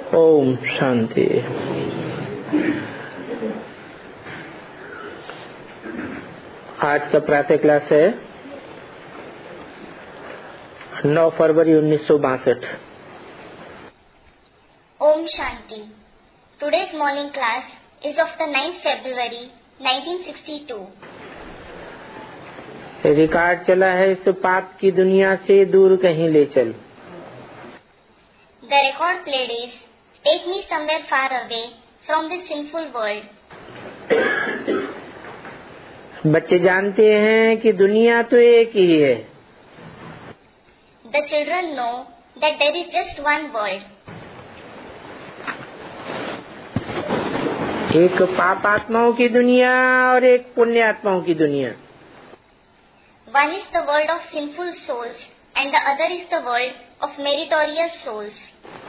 ओम शांति। आज का प्रातः क्लास है 9 फरवरी 1962। ओम शांति। Today's morning class is of the 9th February 1962. Record चला है इस पाप की दुनिया से दूर कहीं ले चल। The record played is Take me somewhere far away from this sinful world. बच्चे जानते हैं कि दुनिया तो एक ही है। The children know that there is just one world. एक पाप आत्माओं की दुनिया और एक पुण्य आत्माओं की दुनिया। One is the world of sinful souls and the other is the world of meritorious souls.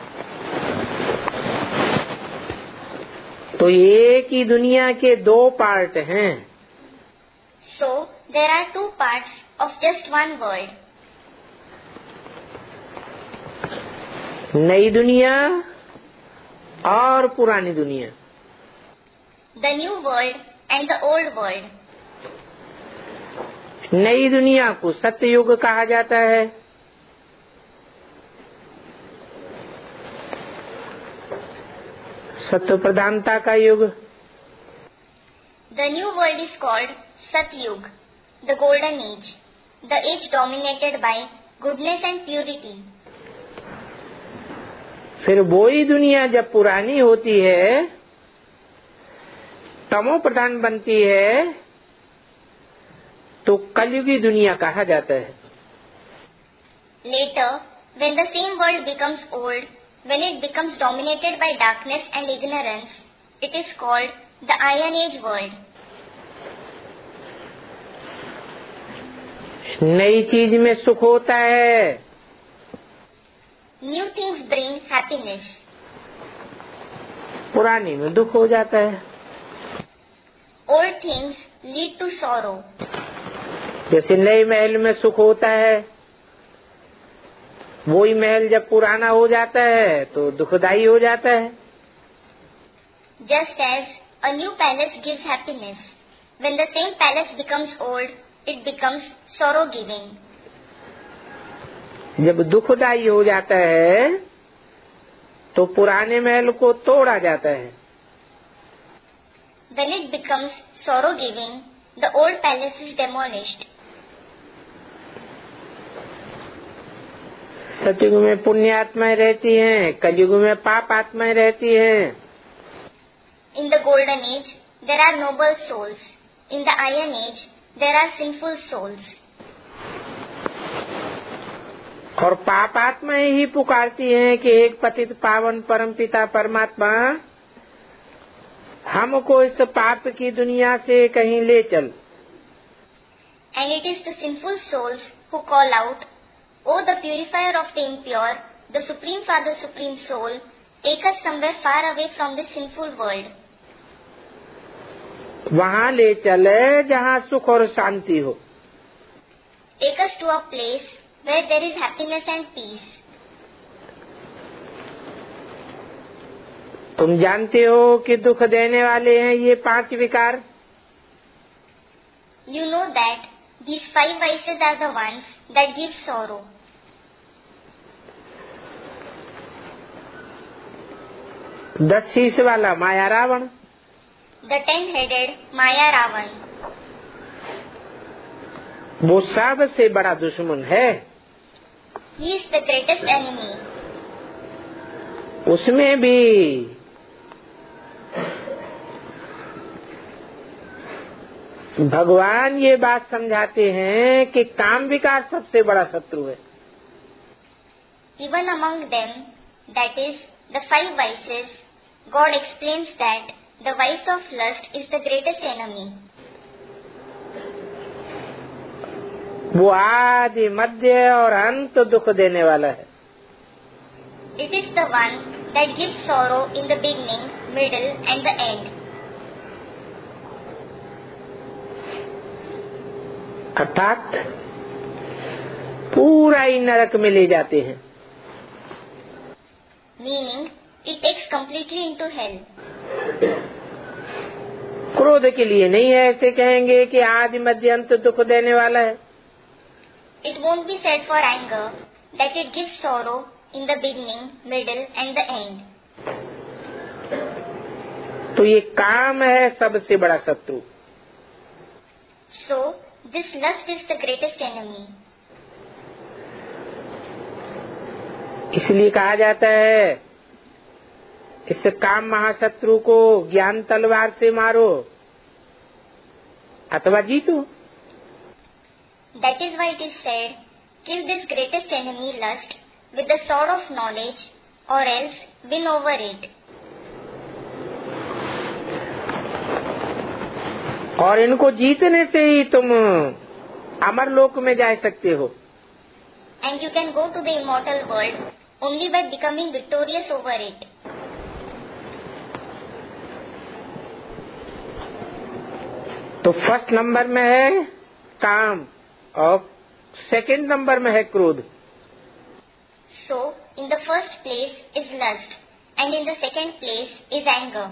तो एक ही दुनिया के दो पार्ट हैं। So there are two parts of just one world. नई दुनिया और पुरानी दुनिया। The new world and the old world. नई दुनिया को सत्ययुग कहा जाता है। सत्य प्रधानता का युग। The new world is called Satyug, the golden age, the age dominated by goodness and purity. फिर वही दुनिया जब पुरानी होती है, तमो प्रधान बनती है, तो कलयुगी दुनिया कहा जाता है। Later, when the same world becomes old, when it becomes dominated by darkness and ignorance, it is called the Iron Age world. नई चीज में सुख होता है। New things bring happiness. पुरानी में दुख हो जाता है। Old things lead to sorrow. जैसे नए महल में सुख होता है, वही महल जब पुराना हो जाता है तो दुखदाई हो जाता है। Just as a new palace gives happiness, when the same palace becomes old, it becomes sorrow-giving. जब दुखदाई हो जाता है तो पुराने महल को तोड़ा जाता है। When it becomes sorrow-giving, the old palace is demolished. सतयुग में पुण्य आत्माएं रहती हैं, कलयुग में पाप आत्माएं रहती हैं। In the golden age, there are noble souls. In the iron age, there are sinful souls. और पाप आत्माएं ही पुकारती हैं कि एक पतित पावन परमपिता परमात्मा, हमको इस पाप की दुनिया से कहीं ले चल। And it is the sinful souls who call out, "O the purifier of the impure, the Supreme Father, Supreme Soul, take us somewhere far away from this sinful world." वहाँ ले चले जहाँ सुख और शांति हो। Take us to a place where there is happiness and peace. तुम जानते हो कि दुख देने वाले हैं ये 5 विकार। You know that these 5 vices are the ones that give sorrow. 10 शीश वाला माया Ravan. The 10-headed Maya Ravan. वो सबसे बड़ा दुश्मन है। He is the greatest enemy. उसमें भी भगवान ये बात समझाते हैं कि काम विकार सबसे बड़ा शत्रु है। Even among them, that is, the 5 vices, God explains that the vice of lust is the greatest enemy. वो आदि मध्य और अंत दुख देने वाला है। It is the one that gives sorrow in the beginning, middle and the end. अर्थात पूरा ही नरक में ले जाते हैं। Meaning, it takes completely into hell. क्रोध के लिए नहीं है ऐसे कहेंगे कि आदि मध्य अंत दुख देने वाला है। It won't be said for anger that it gives sorrow in the beginning, middle and the end. तो ये काम है सबसे बड़ा शत्रु। So, this lust is the greatest enemy. इसलिए कहा जाता है इस काम महाशत्रु को ज्ञान तलवार से मारो अथवा जीतो। That is why it is said, kill this greatest enemy lust with the sword of knowledge or else win over it. और इनको जीतने से ही तुम अमर लोक में जा सकते हो। And you can go to the immortal world only by becoming victorious over it. तो फर्स्ट नंबर में है काम और सेकंड नंबर में है क्रोध। So, in the first place is lust and in the second place is anger.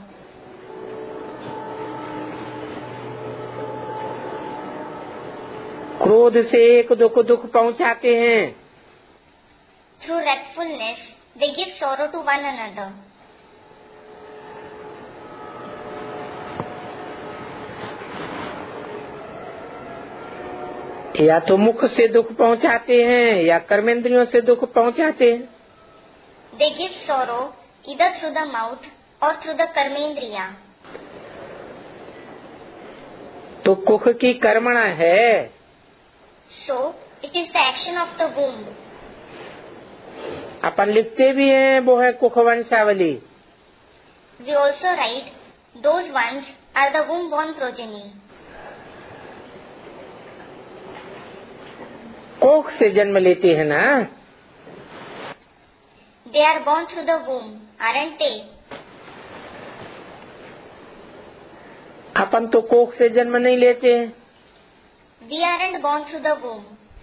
क्रोध से एक दुख पहुंचाते हैं। Through wrathfulness, they give sorrow to one another. या तो मुख से दुख पहुंचाते हैं या कर्मेंद्रियों से दुख पहुंचाते हैं। They give sorrow either through the mouth or through the karmendriya. तो कुख की कर्मणा है। So, it is the action of the womb. अपन लिखते भी हैं वो है कुख वंशावली। We also write, those ones are the womb-born progeny. कोख से जन्म लेते हैं ना। They are born through the womb, aren't they? अपन तो कोख से जन्म नहीं लेते हैं। We aren't born through the womb.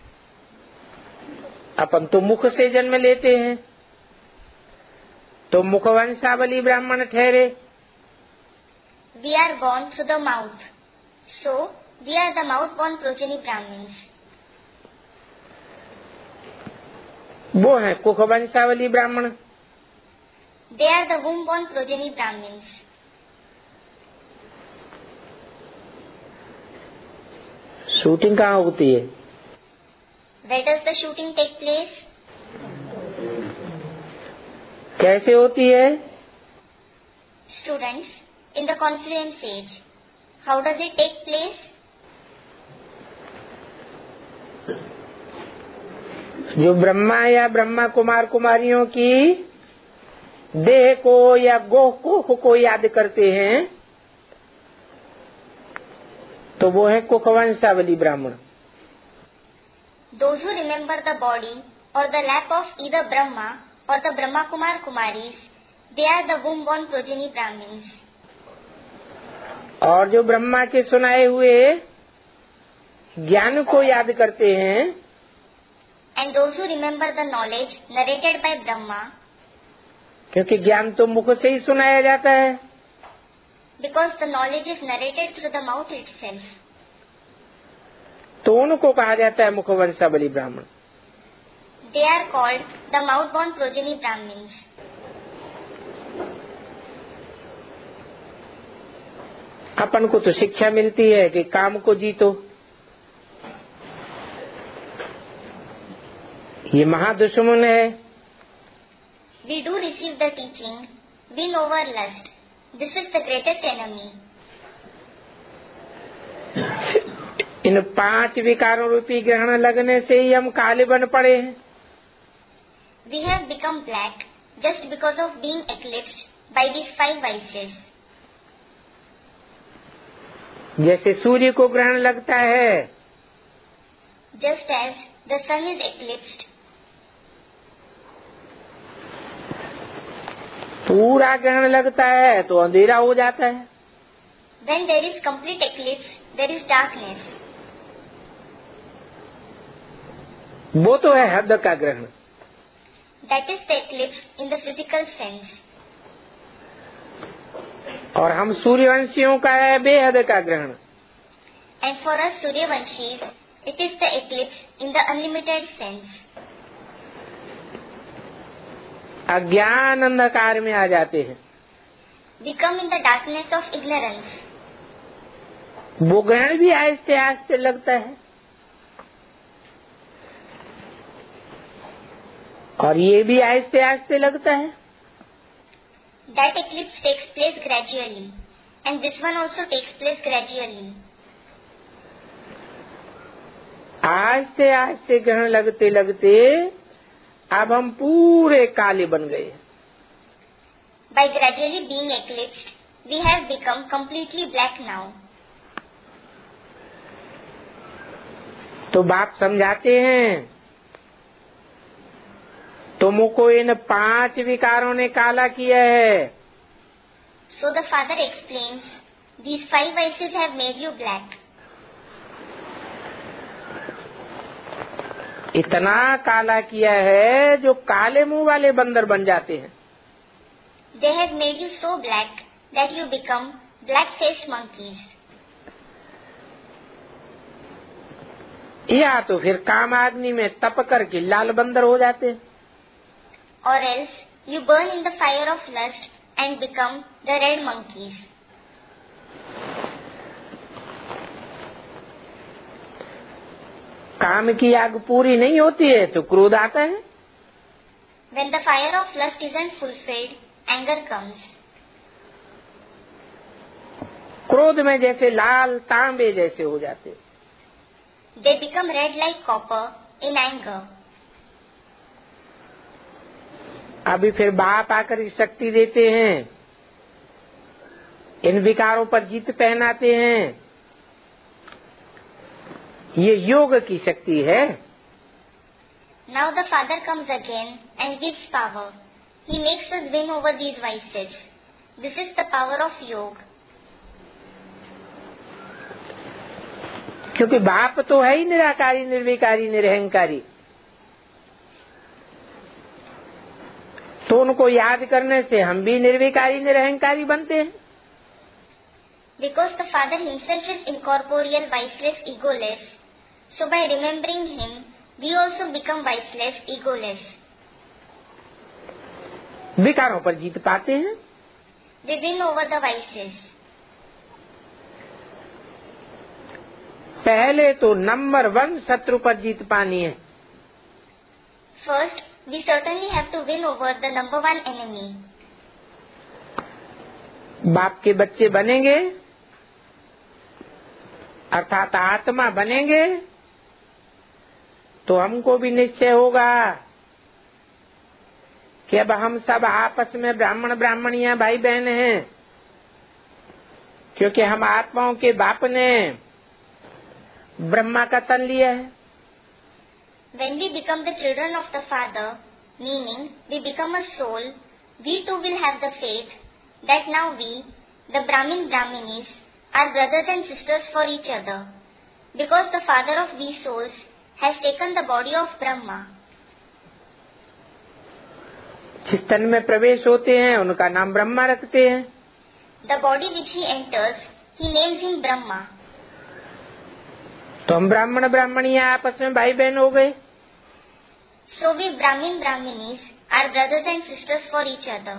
अपन तो मुख से जन्म लेते हैं। तो मुख वंशावली ब्राह्मण ठहरे। We are born through the mouth. So, we are the mouth-born progeny Brahmins. वो है कुख वंशावली ब्राह्मण। They are the womb-born progeny Brahmins. Shooting कहाँ होती है? Where does the shooting take place? कैसे होती है? Students, in the confluence age. How does it take place? जो ब्रह्मा या ब्रह्मा कुमार कुमारियों की देह को या गोह को याद करते हैं तो वो है कुख वंशावली ब्राह्मण। Those who remember the body or the lap of either Brahma or the Brahma Kumar Kumaris, they are the womb-born progeny Brahmins. और जो ब्रह्मा के सुनाए हुए ज्ञान को याद करते हैं And those who remember the knowledge narrated by Brahma, क्योंकि ज्ञान तो मुख से ही सुनाया जाता है, because the knowledge is narrated through the mouth itself. तो उनको कहा जाता है मुख वंशावली ब्राह्मण। They are called the mouth-born progeny Brahmins. अपन को तो शिक्षा मिलती है कि काम को जीतो। ये महादुश्मन है। We do receive the teaching, win over lust. This is the greatest enemy. इन 5 विकारों रूपी ग्रहण लगने से ही हम काले बन पड़े हैं। We have become black just because of being eclipsed by these 5 vices. जैसे सूर्य को ग्रहण लगता है, Just as the sun is eclipsed, पूरा ग्रहण लगता है तो अंधेरा हो जाता है। when there is complete eclipse, there is darkness. वो तो है हद का ग्रहण। That is the eclipse in the physical sense. और हम सूर्यवंशियों का है बेहद का ग्रहण। And for us Suryavanshis, it is the eclipse in the unlimited sense. अज्ञान अंधकार में आ जाते हैं। We come in the darkness of ignorance. वो ग्रहण भी आहिस्ते आहिस्ते लगता है और ये भी आहिस्ते आहिस्ते लगता है। That eclipse takes place gradually, and this one also takes place gradually. आहिस्ते आहिस्ते ग्रहण लगते लगते अब हम पूरे काले बन गए। By gradually being eclipsed, we have become completely black now. तो बाप समझाते हैं, तुमको इन 5 विकारों ने काला किया है। So the father explains, these 5 vices have made you black. इतना काला किया है जो काले मुंह वाले बंदर बन जाते हैं। They have made you so black that you become black-faced monkeys. या तो फिर कामाग्नि में तप करके लाल बंदर हो जाते हैं। Or else you burn in the fire of lust and become the red monkeys. काम की आग पूरी नहीं होती है तो क्रोध आता है। When the fire of lust isn't fulfilled, anger comes. क्रोध में जैसे लाल तांबे जैसे हो जाते। They become red like copper in anger. अभी फिर बाप आकर इस शक्ति देते हैं, इन विकारों पर जीत पहनाते हैं। ये योग की शक्ति है। Now the Father comes again and gives power. He makes us win over these vices. This is the power of yoga. क्योंकि बाप तो है ही निराकारी, निर्विकारी, निरहंकारी, तो उनको याद करने से हम भी निर्विकारी, निरहंकारी बनते हैं। Because the Father himself is incorporeal, viceless, egoless, so by remembering him, we also become viceless, egoless. विकारों पर जीत पाते हैं। We win over the vices. पहले तो नंबर 1 शत्रु पर जीत पानी है। First, we certainly have to win over the number 1 enemy. बाप के बच्चे बनेंगे अर्थात आत्मा बनेंगे तो हमको भी निश्चय होगा कि अब हम सब आपस में ब्राह्मण ब्राह्मणियां भाई बहन हैं, क्योंकि हम आत्माओं के बाप ने ब्रह्मा का तन लिया है। When we become the children of the Father, meaning we become a soul, we too will have the faith that now we, the Brahmin Brahminis, are brothers and sisters for each other, because the Father of these souls has taken the body of Brahma. जिस तन में प्रवेश होते हैं उनका नाम ब्रह्मा रखते हैं। The body which he enters, he names him Brahma. तो हम ब्राह्मण ब्राह्मणियां आपस में भाई बहन हो गए। So we Brahmin Brahminis are brothers and sisters for each other.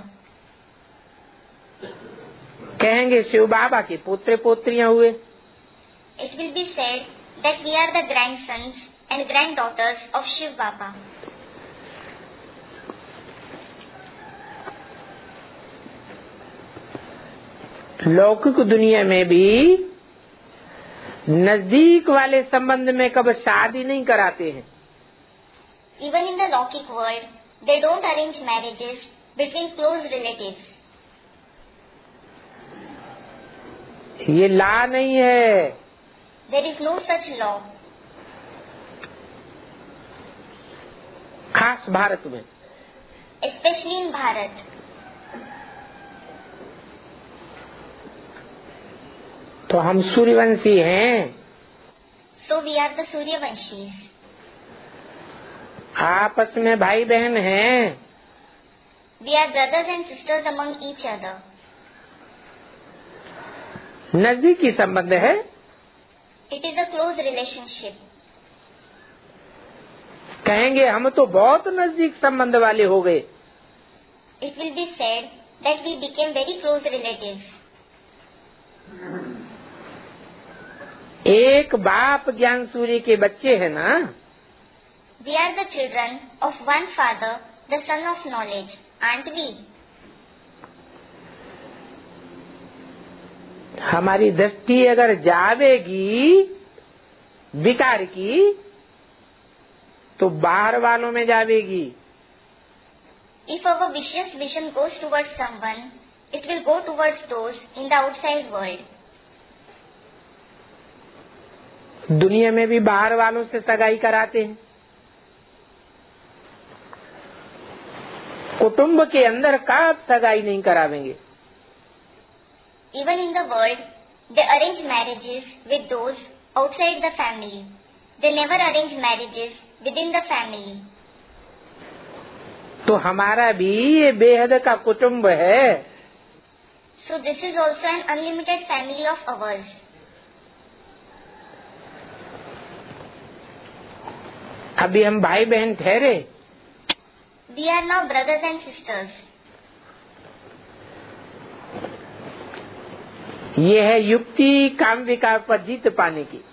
कहेंगे शिव बाबा के पुत्र पोत्रियां हुए। It will be said that we are the grandsons and granddaughters of Shiv Baba. लौकिक दुनिया में भी नजदीक वाले संबंध में कभी शादी नहीं कराते हैं। Even in the Lokik world, they don't arrange marriages between close relatives. ये ला नहीं है। There is no such law. खास भारत में, Especially in Bharat. तो हम सूर्यवंशी हैं। So we are the Suryavanshis. आपस में भाई बहन हैं। We are brothers and sisters among each other. नजदीकी संबंध है। It is a close relationship. कहेंगे हम तो बहुत नजदीक संबंध वाले हो गए। It will be said that we became very close relatives. एक बाप ज्ञान सूर्य के बच्चे हैं ना। We are the children of one father, the son of knowledge, aren't we? हमारी दृष्टि अगर जावेगी विकार की तो बाहर वालों में जावेगी। If our vicious vision goes towards someone, it will go towards those in the outside world. दुनिया में भी बाहर वालों से सगाई कराते हैं। कुटुंब के अंदर कब सगाई नहीं करावेंगे। Even in the world, they arrange marriages with those outside the family. They never arrange marriages within the family. तो हमारा भी ये बेहद का कुटुंब है। So this is also an unlimited family of ours. अभी हम भाई बहन ठहरे। We are now brothers and sisters. ये है युक्ति काम विकार पर जीत पाने की।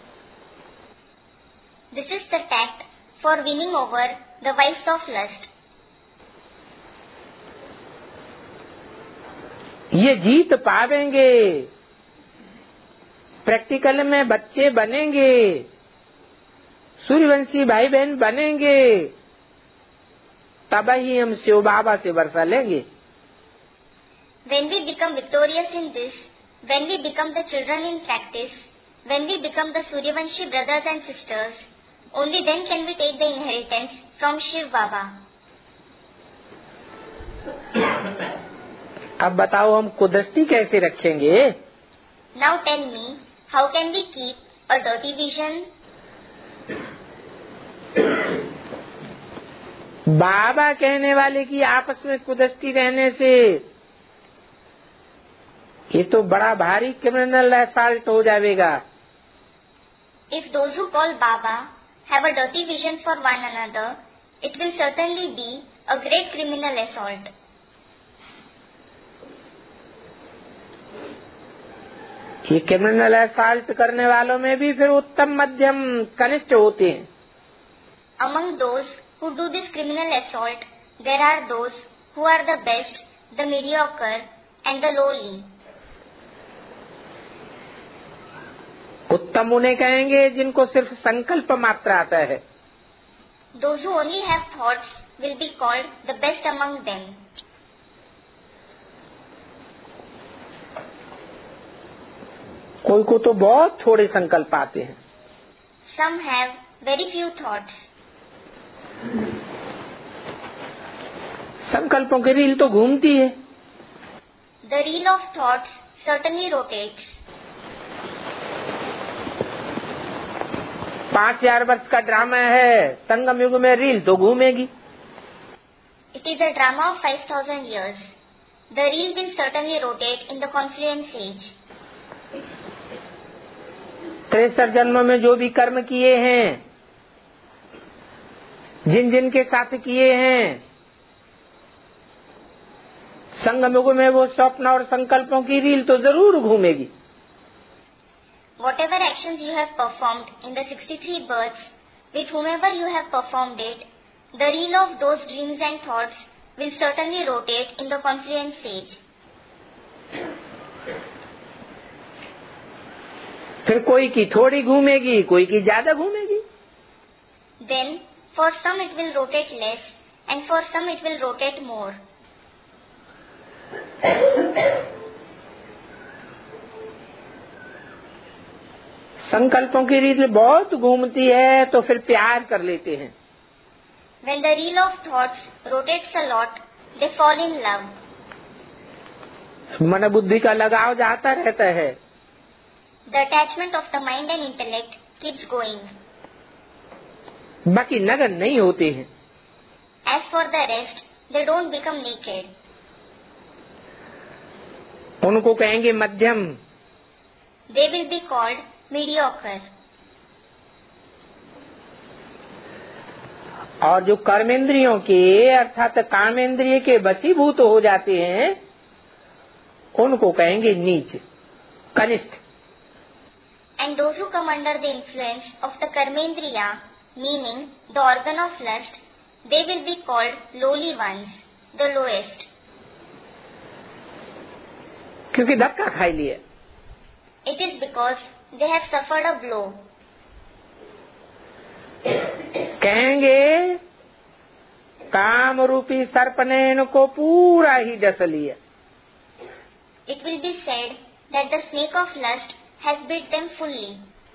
This is the tact for winning over the vice of lust. ये जीत पावेंगे, प्रैक्टिकल में बच्चे बनेंगे, सूर्यवंशी भाई बहन बनेंगे, तब ही हम शिव बाबा से वर्षा लेंगे। When we become victorious in this, when we become the children in practice, when we become the Suryavanshi brothers and sisters, only then can we take the inheritance from Shiv Baba. अब बताओ हम कुदृष्टि कैसे रखेंगे। Now tell me, how can we keep a dirty vision? बाबा कहने वाले की आपस में कुदृष्टि रहने से ये तो बड़ा भारी क्रिमिनल असॉल्ट हो जाएगा। If those who call Baba have a dirty vision for one another, it will certainly be a great criminal assault. ये क्रिमिनल असॉल्ट करने वालों में भी फिर उत्तम मध्यम कनिष्ठ होते हैं। Among those who do this criminal assault, there are those who are the best, the mediocre, and the lowly. उत्तम उन्हें कहेंगे जिनको सिर्फ संकल्प मात्र आता है। Those who only have thoughts will be called the best among them. कोई को तो बहुत थोड़े संकल्प आते हैं। Some have very few thoughts. संकल्पों की रील तो घूमती है। The reel of thoughts certainly rotates. 5000 वर्ष का ड्रामा है, संगम युग में रील तो घूमेगी। It is a drama of 5,000 years. The reel will certainly rotate in the confluence age. 63 जन्मों में जो भी कर्म किए हैं, जिन जिन के साथ किए हैं, संगम युग में वो स्वप्न और संकल्पों की रील तो जरूर घूमेगी। Whatever actions you have performed in the 63 births, with whomever you have performed it, the reel of those dreams and thoughts will certainly rotate in the confluence age. फिर कोई की थोड़ी घूमेगी, कोई की ज्यादा घूमेगी। Then, for some it will rotate less, and for some it will rotate more. संकल्पों की रीत बहुत घूमती है तो फिर प्यार कर लेते हैं। When the reel of thoughts rotates a lot, they fall in love. मन बुद्धि का लगाव जाता रहता है। The attachment of the mind and intellect keeps going. बाकी नग्न नहीं होते हैं। As for the rest, they don't become naked. उनको कहेंगे मध्यम। they will be called mediocre. और जो कर्मेंद्रियों के अर्थात कामेंद्रिय के वशीभूत हो जाते हैं उनको कहेंगे नीच, कनिष्ठ। And those who come under the influence of the karmendriya, meaning the organ of lust, they will be called lowly ones, the lowest. क्योंकि धक्का खाई लिए। It is because they have suffered a blow. कहेंगे काम रूपी सर्प ने इनको पूरा ही डस लिया। It will be said that the snake of lust has bit them fully.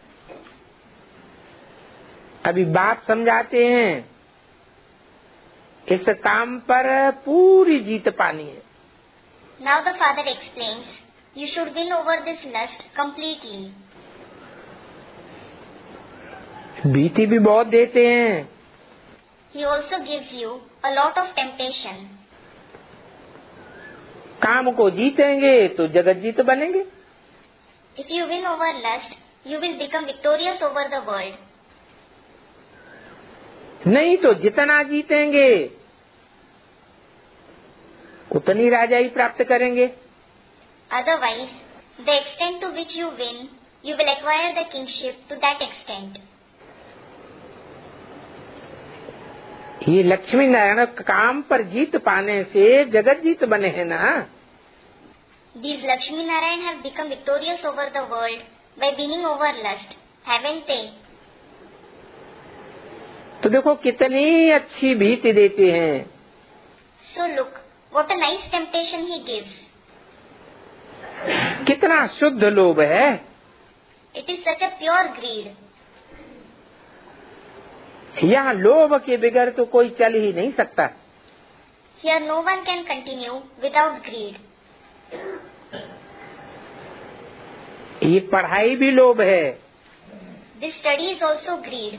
अभी बात समझाते हैं, इस काम पर पूरी जीत पानी है। Now the father explains, you should win over this lust completely. भीति भी बहुत देते हैं। He also gives you a lot of temptation. काम को जीतेंगे तो जगत जीत बनेंगे। If you win over lust, you will become victorious over the world. नहीं तो जितना जीतेंगे उतनी राजाई प्राप्त करेंगे। Otherwise, the extent to which you win, you will acquire the kingship to that extent. ये लक्ष्मी नारायण काम पर जीत पाने से जगत जीत बने हैं ना। These Lakshmi Narayan have become victorious over the world by winning over lust, haven't they? तो देखो कितनी अच्छी भीति देते हैं। So look, what a nice temptation he gives. कितना शुद्ध लोभ है। It is such a pure greed. यहाँ लोभ के बगैर तो कोई चल ही नहीं सकता। Here no one can continue without greed. ये पढ़ाई भी लोभ है। This study is also greed.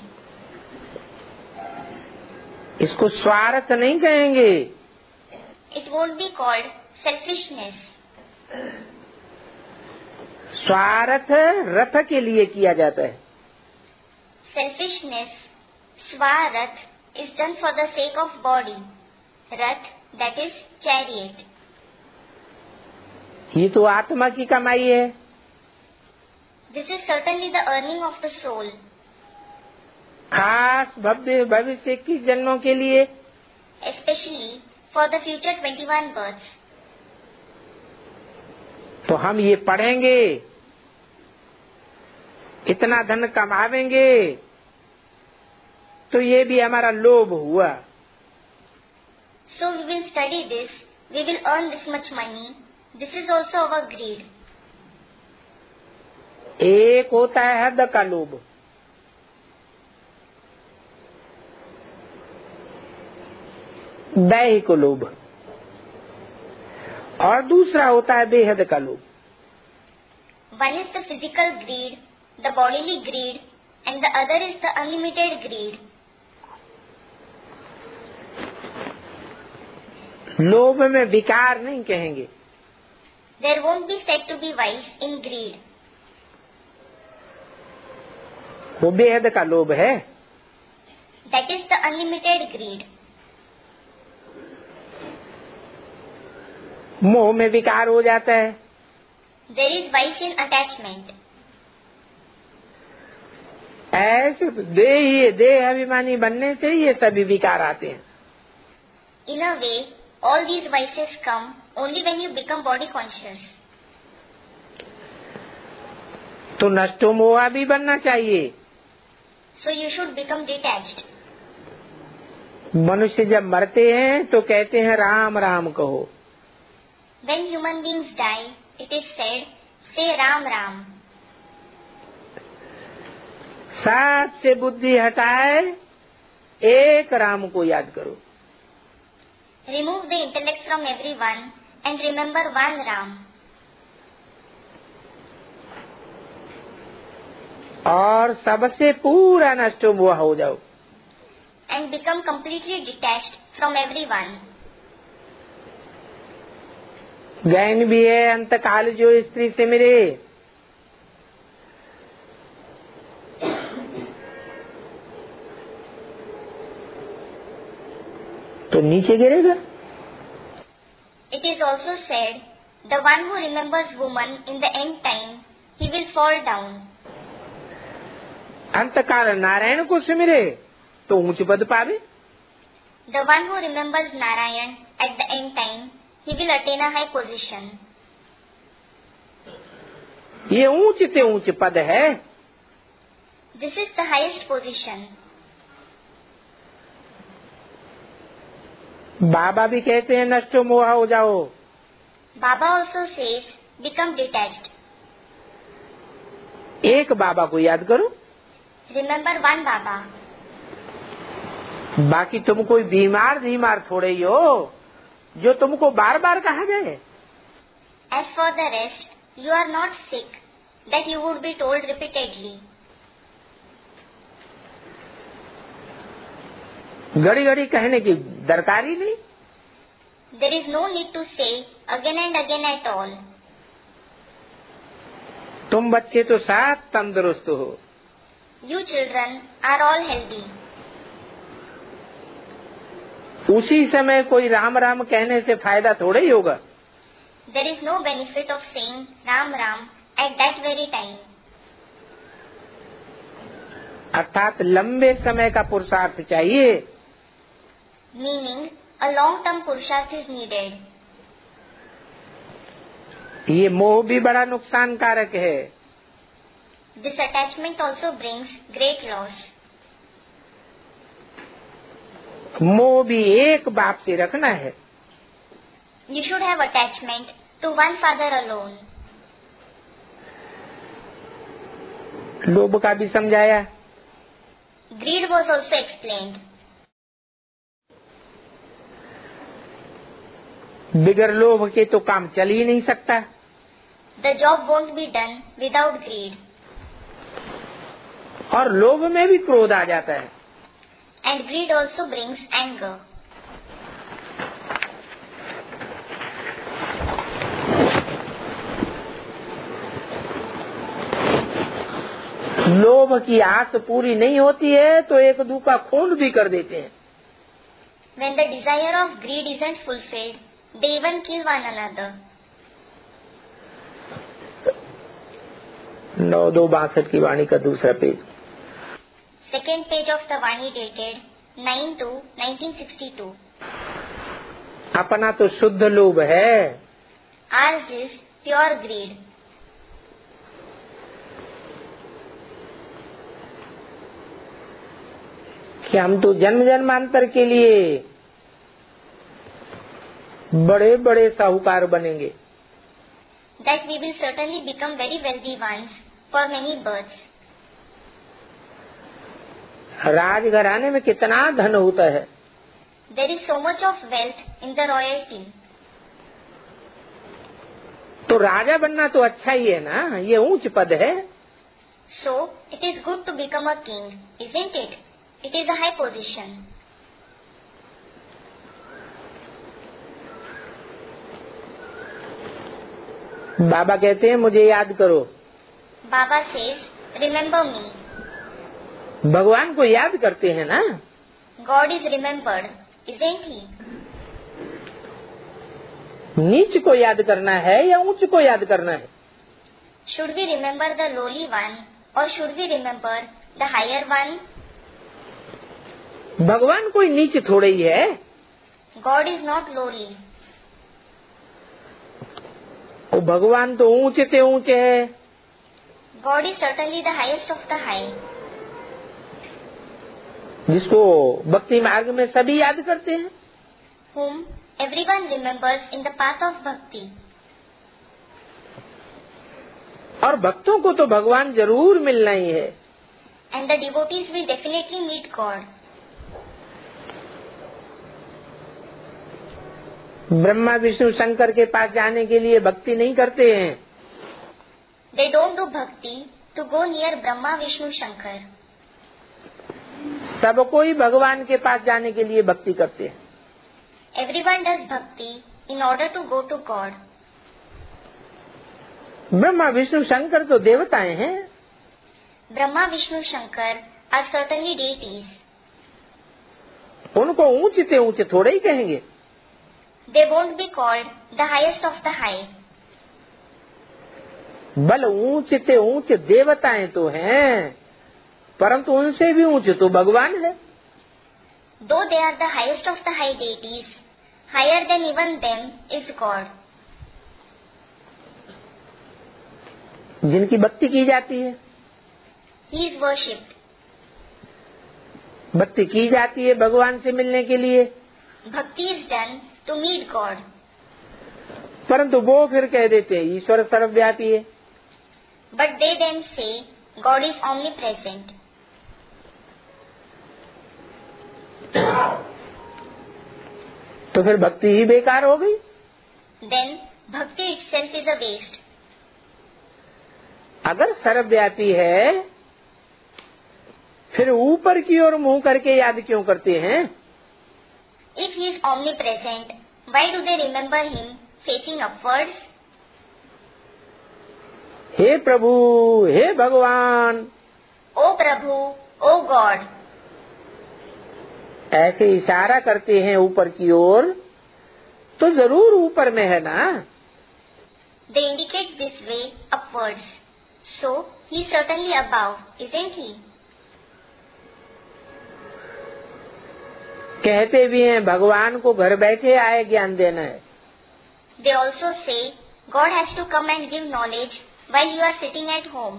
इसको स्वार्थ नहीं कहेंगे। It won't be called selfishness. स्वार्थ रथ के लिए किया जाता है। Selfishness, Swarath, is done for the sake of body. Rath, that is chariot. ये तो आत्मा की कमाई है। This is certainly the earning of the soul. खास भव्य भविष्य 21 जन्मों के लिए, Especially for the future 21 births. तो हम ये पढ़ेंगे, इतना धन कमावेंगे, तो ये भी हमारा लोभ हुआ। So we will study this, we will earn this much money. This is also our greed. एक होता है हद का लोभ, दैहिक लोभ, और दूसरा होता है बेहद का लोभ। One is the physical greed, the bodily greed, and the other is the unlimited greed. लोभ में विकार नहीं कहेंगे। There won't be said to be vice in greed. वो बेहद का लोभ है। That is the unlimited greed. मोह में विकार हो जाता है। There is vice in attachment. ऐसे देह अभिमानी बनने से ये सभी विकार आते हैं। In a way, all these vices come only when you become body conscious. तो नष्टो मोहा भी बनना चाहिए। So you should become detached. मनुष्य जब मरते हैं तो कहते हैं राम राम कहो। When human beings die, it is said, say Ram Ram. साथ से बुद्धि हटाए, एक राम को याद करो। Remove the intellect from everyone and remember one Ram. और सबसे पूरा नष्ट हुआ हो जाओ। And become completely detached from everyone. गैन भी है अंतकाल जो स्त्री से मिले, नीचे गिरेगा। It is also said, the one who remembers woman in the end time, he will fall down. अंतकाल Narayan को सिमरे तो ऊंच पद पावे। The one who remembers Narayan at the end time, he will attain a high position. ये ऊंच से ऊंच पद है। This is the highest position. बाबा भी कहते हैं नष्टो मोहा हो जाओ। Baba also says, become detached. एक बाबा को याद करो। Remember one Baba. बाकी तुम कोई बीमार थोड़े ही हो जो तुमको बार बार कहा जाए। As for the rest, you are not sick, that you would be told repeatedly. घड़ी घड़ी कहने की दरकार ही नहीं। There is no need to say again and again at all. तुम बच्चे तो साथ तंदुरुस्त हो। You children are all healthy. उसी समय कोई राम राम कहने से फायदा थोड़ा ही होगा। There is no benefit of saying Ram Ram at that very time. अर्थात लंबे समय का पुरुषार्थ चाहिए। Meaning, a long-term purusharth is needed. ये मोह भी बड़ा नुकसान कारक है। This attachment also brings great loss. मोह भी एक बाप से रखना है। You should have attachment to one father alone. लोभ का भी समझाया। Greed was also explained. बिगर लोभ के तो काम चल ही नहीं सकता। The job won't be done without greed. और लोभ में भी क्रोध आ जाता है। And greed also brings anger. लोभ की आस पूरी नहीं होती है तो एक दूसरे का खून भी कर देते हैं। When the desire of greed isn't fulfilled, they even kill one another. 9/2/62 की वाणी का दूसरा पेज। Second page of the Vani dated 9/2/1962. अपना तो शुद्ध लोभ है। Ours is pure greed. कि हम तो जन्म जन्मांतर के लिए बड़े बड़े साहूकार बनेंगे। That we will certainly become very wealthy ones for many births. राजघराने में कितना धन होता है। There is so much of wealth in the royalty. तो राजा बनना तो अच्छा ही है ना, ये ऊंच पद है। So, it is good to become a king, isn't it? It is a high position. बाबा कहते हैं मुझे याद करो। Baba says, remember me. भगवान को याद करते हैं ना। God is remembered, isn't he? नीच को याद करना है या ऊंच को याद करना है? Should we remember the lowly one or should we remember the higher one? भगवान कोई नीच थोड़े ही है। God is not lowly. वो भगवान तो ऊंचे से ऊंचे है। God is certainly the highest of the high. जिसको भक्ति मार्ग में सभी याद करते हैं। Whom everyone remembers in the path of bhakti. और भक्तों को तो भगवान जरूर मिलना ही है। And the devotees will definitely meet God. Brahma Vishnu Shankar के पास जाने के लिए भक्ति नहीं करते हैं। They don't do bhakti to go near Brahma, Vishnu, Shankar. सबको ही भगवान के पास जाने के लिए भक्ति करते हैं। Everyone does bhakti in order to go to God. Brahma Vishnu Shankar तो देवताएं हैं। Brahma, Vishnu, Shankar are certainly deities. उनको ऊंचे से ऊंचे थोड़े ही कहेंगे। They won't be called the highest of the high. बल ऊंचे से ऊंचे देवताएं तो हैं, परंतु उनसे भी ऊंचे तो भगवान है। Though they are the highest of the high deities, higher than even them is God. जिनकी भक्ति की जाती है, He is worshipped. भक्ति की जाती है भगवान से मिलने के लिए, Bhakti is done to meet God. परंतु वो फिर कह देते हैं ईश्वर सर्वव्यापी है। But they then say God is omnipresent. तो फिर भक्ति ही बेकार हो गई। Then bhakti itself is a waste. अगर सर्वव्यापी है, फिर ऊपर की ओर मुंह करके याद क्यों करते हैं? If he is omnipresent, why do they remember him facing upwards? हे प्रभु, हे भगवान, O Prabhu, O God. ऐसे इशारा करते हैं ऊपर की ओर, तो जरूर ऊपर में है ना। They indicate this way upwards. So he is certainly above, isn't he? कहते भी हैं भगवान को घर बैठे आए ज्ञान देना है। They also say God has to come and give knowledge while you are sitting at home.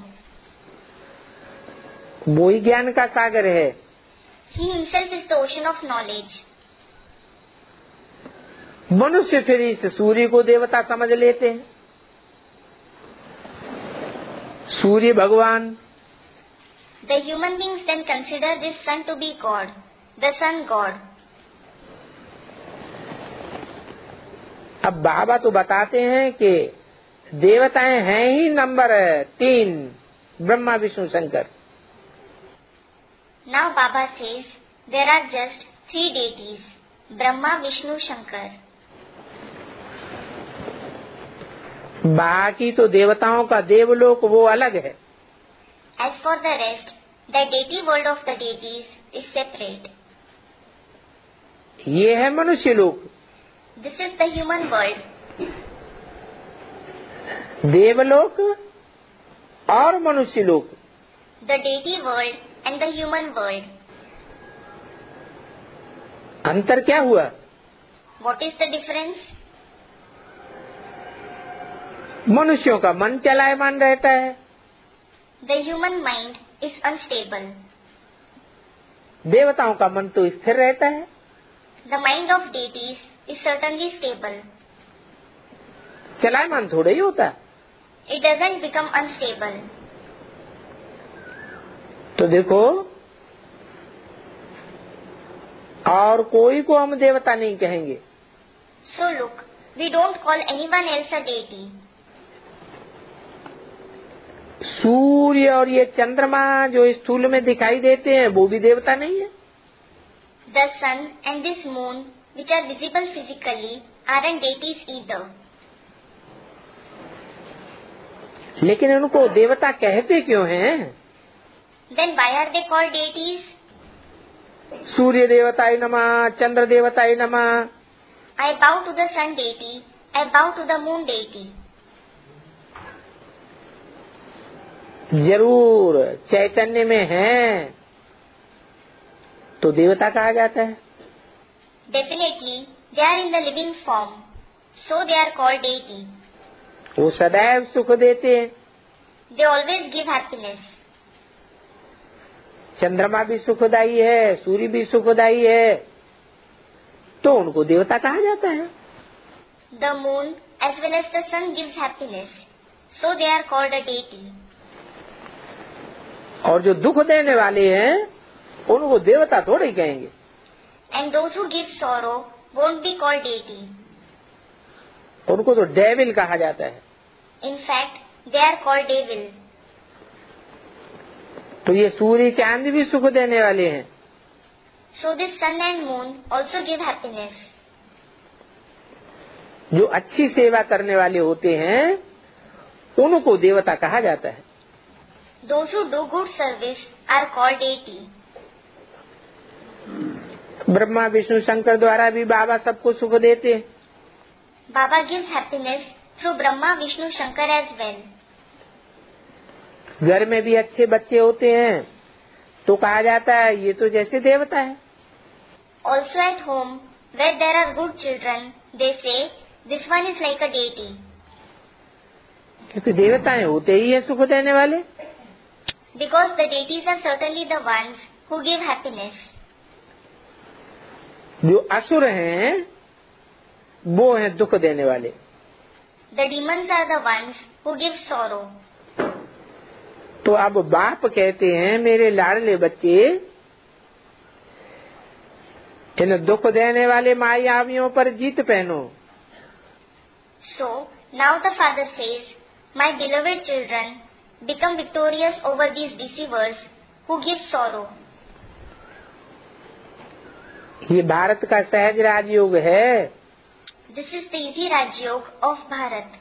वो ही ज्ञान का सागर है। He himself is the ocean of knowledge. मनुष्य फिर इस सूर्य को देवता समझ लेते हैं। सूर्य भगवान। The human beings then consider this sun to be God, the sun God. अब बाबा तो बताते हैं कि देवताएं हैं ही नंबर 3, Brahma Vishnu Shankar. Now Baba says there are just 3 deities, Brahma, Vishnu, Shankar. बाकी तो देवताओं का देवलोक वो अलग है। As for the rest, the deity world of the deities is separate. ये है मनुष्य लोक। This is the human world. देवलोक और मनुष्य लोक। The deity world and the human world. अंतर क्या हुआ? What is the difference? मनुष्यों का मन चलायमान रहता है, The human mind is unstable. देवताओं का मन तो स्थिर रहता है। The mind of deities is certainly stable. चलायमान थोड़ा ही होता। It doesn't become unstable. तो देखो, और कोई को हम देवता नहीं कहेंगे। So look, we don't call anyone else a deity. सूर्य और ये चंद्रमा जो स्थूल में दिखाई देते हैं वो भी देवता नहीं है। The sun and this moon, which are visible physically, aren't deities either. लेकिन उनको देवता कहते क्यों हैं? Then why are they called deities? सूर्य देवताय नमः, चंद्र देवताय नमः। I bow to the sun deity, I bow to the moon deity. जरूर चैतन्य में है तो देवता कहा जाता है। Definitely, they are in the living form, so they are called deity. वो सदैव सुख देते हैं। They always give happiness. चंद्रमा भी सुखदायी है, सूर्य भी सुखदायी है, तो उनको देवता कहा जाता है। The moon as well as the sun gives happiness, so they are called a deity. और जो दुख देने वाले हैं उनको देवता थोड़े ही कहेंगे। And those who give sorrow won't be called deity. उनको तो डेविल कहा जाता है। In fact, they are called devil. तो ये सूर्य चांद भी सुख देने वाले हैं। So this sun and moon also give happiness. जो अच्छी सेवा करने वाले होते हैं उनको देवता कहा जाता है। Those who do good service are called deity. Brahma Vishnu Shankar द्वारा भी बाबा सबको सुख देते हैं। Baba gives happiness through Brahma, Vishnu, Shankar as well. घर में भी अच्छे बच्चे होते हैं तो कहा जाता है ये तो जैसे देवता है। Also at home, where there are good children, they say this one is like a deity. क्योंकि देवताएं होते ही है सुख देने वाले। Because the deities are certainly the ones who give happiness. जो असुर हैं वो हैं दुख देने वाले। The demons are the ones who give sorrow. तो अब बाप कहते हैं मेरे लाडले बच्चे, इन दुख देने वाले मायावियों पर जीत पहनो। So now the father says, my beloved children, become victorious over these deceivers who give sorrow. ये भारत का सहज राजयोग है। This is the easy Rajyog of Bharat.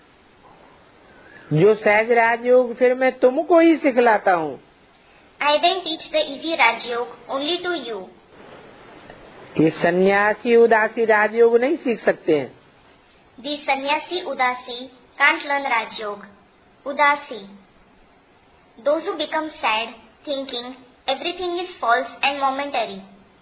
जो सहज राजयोग फिर मैं तुमको ही सिखलाता हूँ। I then teach the easy Rajyog only to you. ये सन्यासी उदासी राजयोग नहीं सीख सकते हैं। The sannyasi Udasi can't learn Rajyog. Udasi. Those who become sad, thinking everything is false and momentary.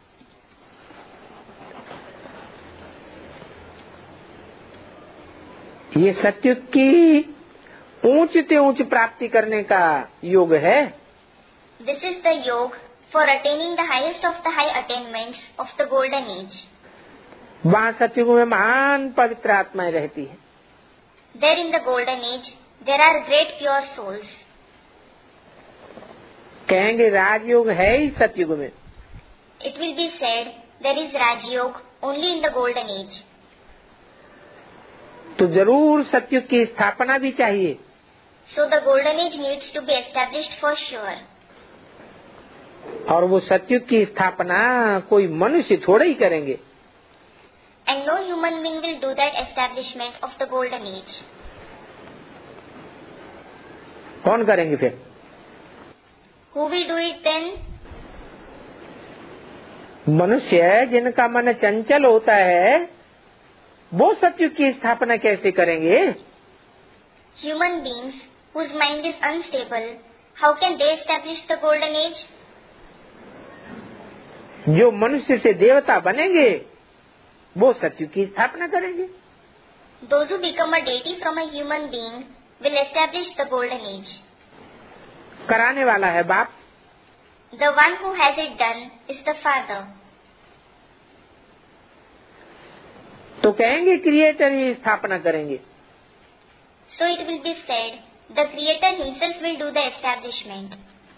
ये सत्युग की ऊंच से ऊंच प्राप्ति करने का योग है। This is the yog for attaining the highest of the high attainments of the golden age. वहाँ सत्युग में महान पवित्र आत्माएं रहती है। There in the golden age, there are great pure souls. कहेंगे राजयोग है ही सत्युग में। It will be said there is Rajyog only in the golden age. तो जरूर सत्युग की स्थापना भी चाहिए। So the golden age needs to be established for sure. और वो सत्युग की स्थापना कोई मनुष्य थोड़े ही करेंगे। And no human being will do that establishment of the golden age. कौन करेंगे फिर? Who will do it then? मनुष्य जिनका मन चंचल होता है वो सत्युग की स्थापना कैसे करेंगे? Human beings whose mind is unstable, how can they establish the golden age? जो मनुष्य से देवता बनेंगे वो सत्युग की स्थापना करेंगे। Those who become a deity from a human being will establish the golden age. कराने वाला है बाप। The one who has it done is the Father. तो कहेंगे क्रिएटर ही स्थापना करेंगे। So it will be said, the Creator himself will do the establishment.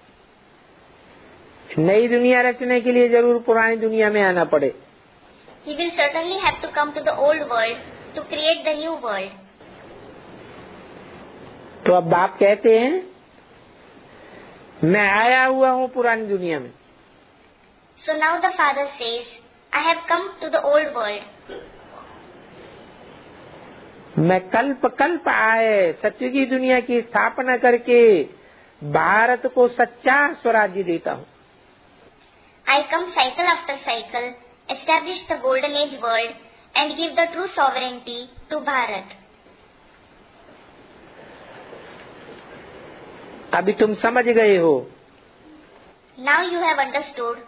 नई दुनिया रचने के लिए जरूर पुरानी दुनिया में आना पड़े। He will certainly have to come to the old world to create the new world. तो अब बाप कहते हैं मैं आया हुआ हूँ पुरानी दुनिया में। So now the Father says, I have come to the old world. मैं कल्प कल्प आए सत्युगी दुनिया की स्थापना करके भारत को सच्चा स्वराज्य देता हूँ। I come cycle after cycle, establish the golden age world and give the true sovereignty to Bharat. अभी तुम समझ गए हो। Now you have understood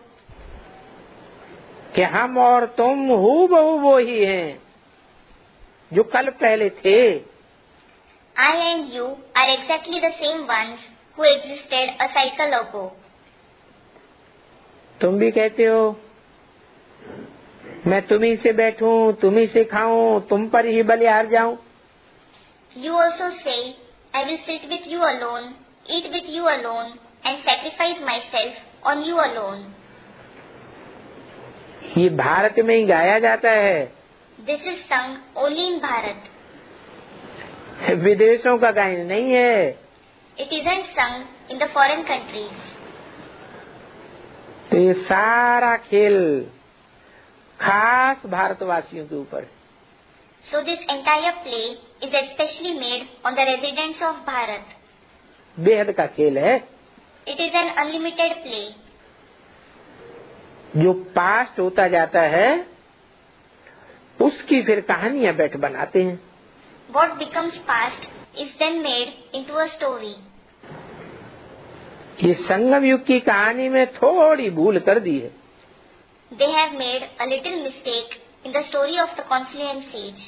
कि हम और तुम हूबहू वो ही हैं जो कल पहले थे। I and you are exactly the same ones who existed a cycle ago. तुम भी कहते हो मैं तुम्ही से बैठूं, तुम्ही से खाऊं, तुम पर ही बलिहार जाऊं। You also say, I will sit with you alone, eat with you alone, and sacrifice myself on you alone. ये भारत में ही गाया जाता है। This is sung only in Bharat. विदेशों का गायन नहीं है। It isn't sung in the foreign countries. तो ये सारा खेल खास भारतवासियों के ऊपर। So this entire play is especially made on the residents of Bharat. बेहद का खेल है। It is an unlimited play. जो पास्ट होता जाता है उसकी फिर कहानियां बैठ बनाते हैं। What becomes past is then made into a story. ये संगम युग की कहानी में थोड़ी भूल कर दी है। They have made a little mistake in the story of the confluence age.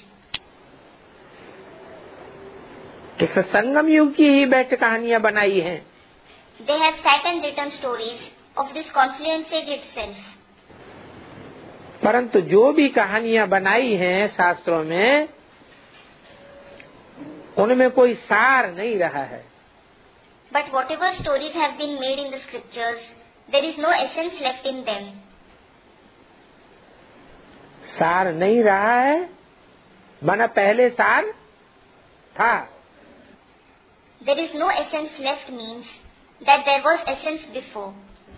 इस संगम युग की ही बैठ कहानियां बनाई हैं। They have sat and written stories of this confluence age itself. परंतु जो भी कहानियां बनाई हैं शास्त्रों में, उनमें कोई सार नहीं रहा है। But whatever stories have been made in the scriptures, there is no essence left in them. सार नहीं रहा है, माना पहले सार था। There is no essence left means that there was essence before.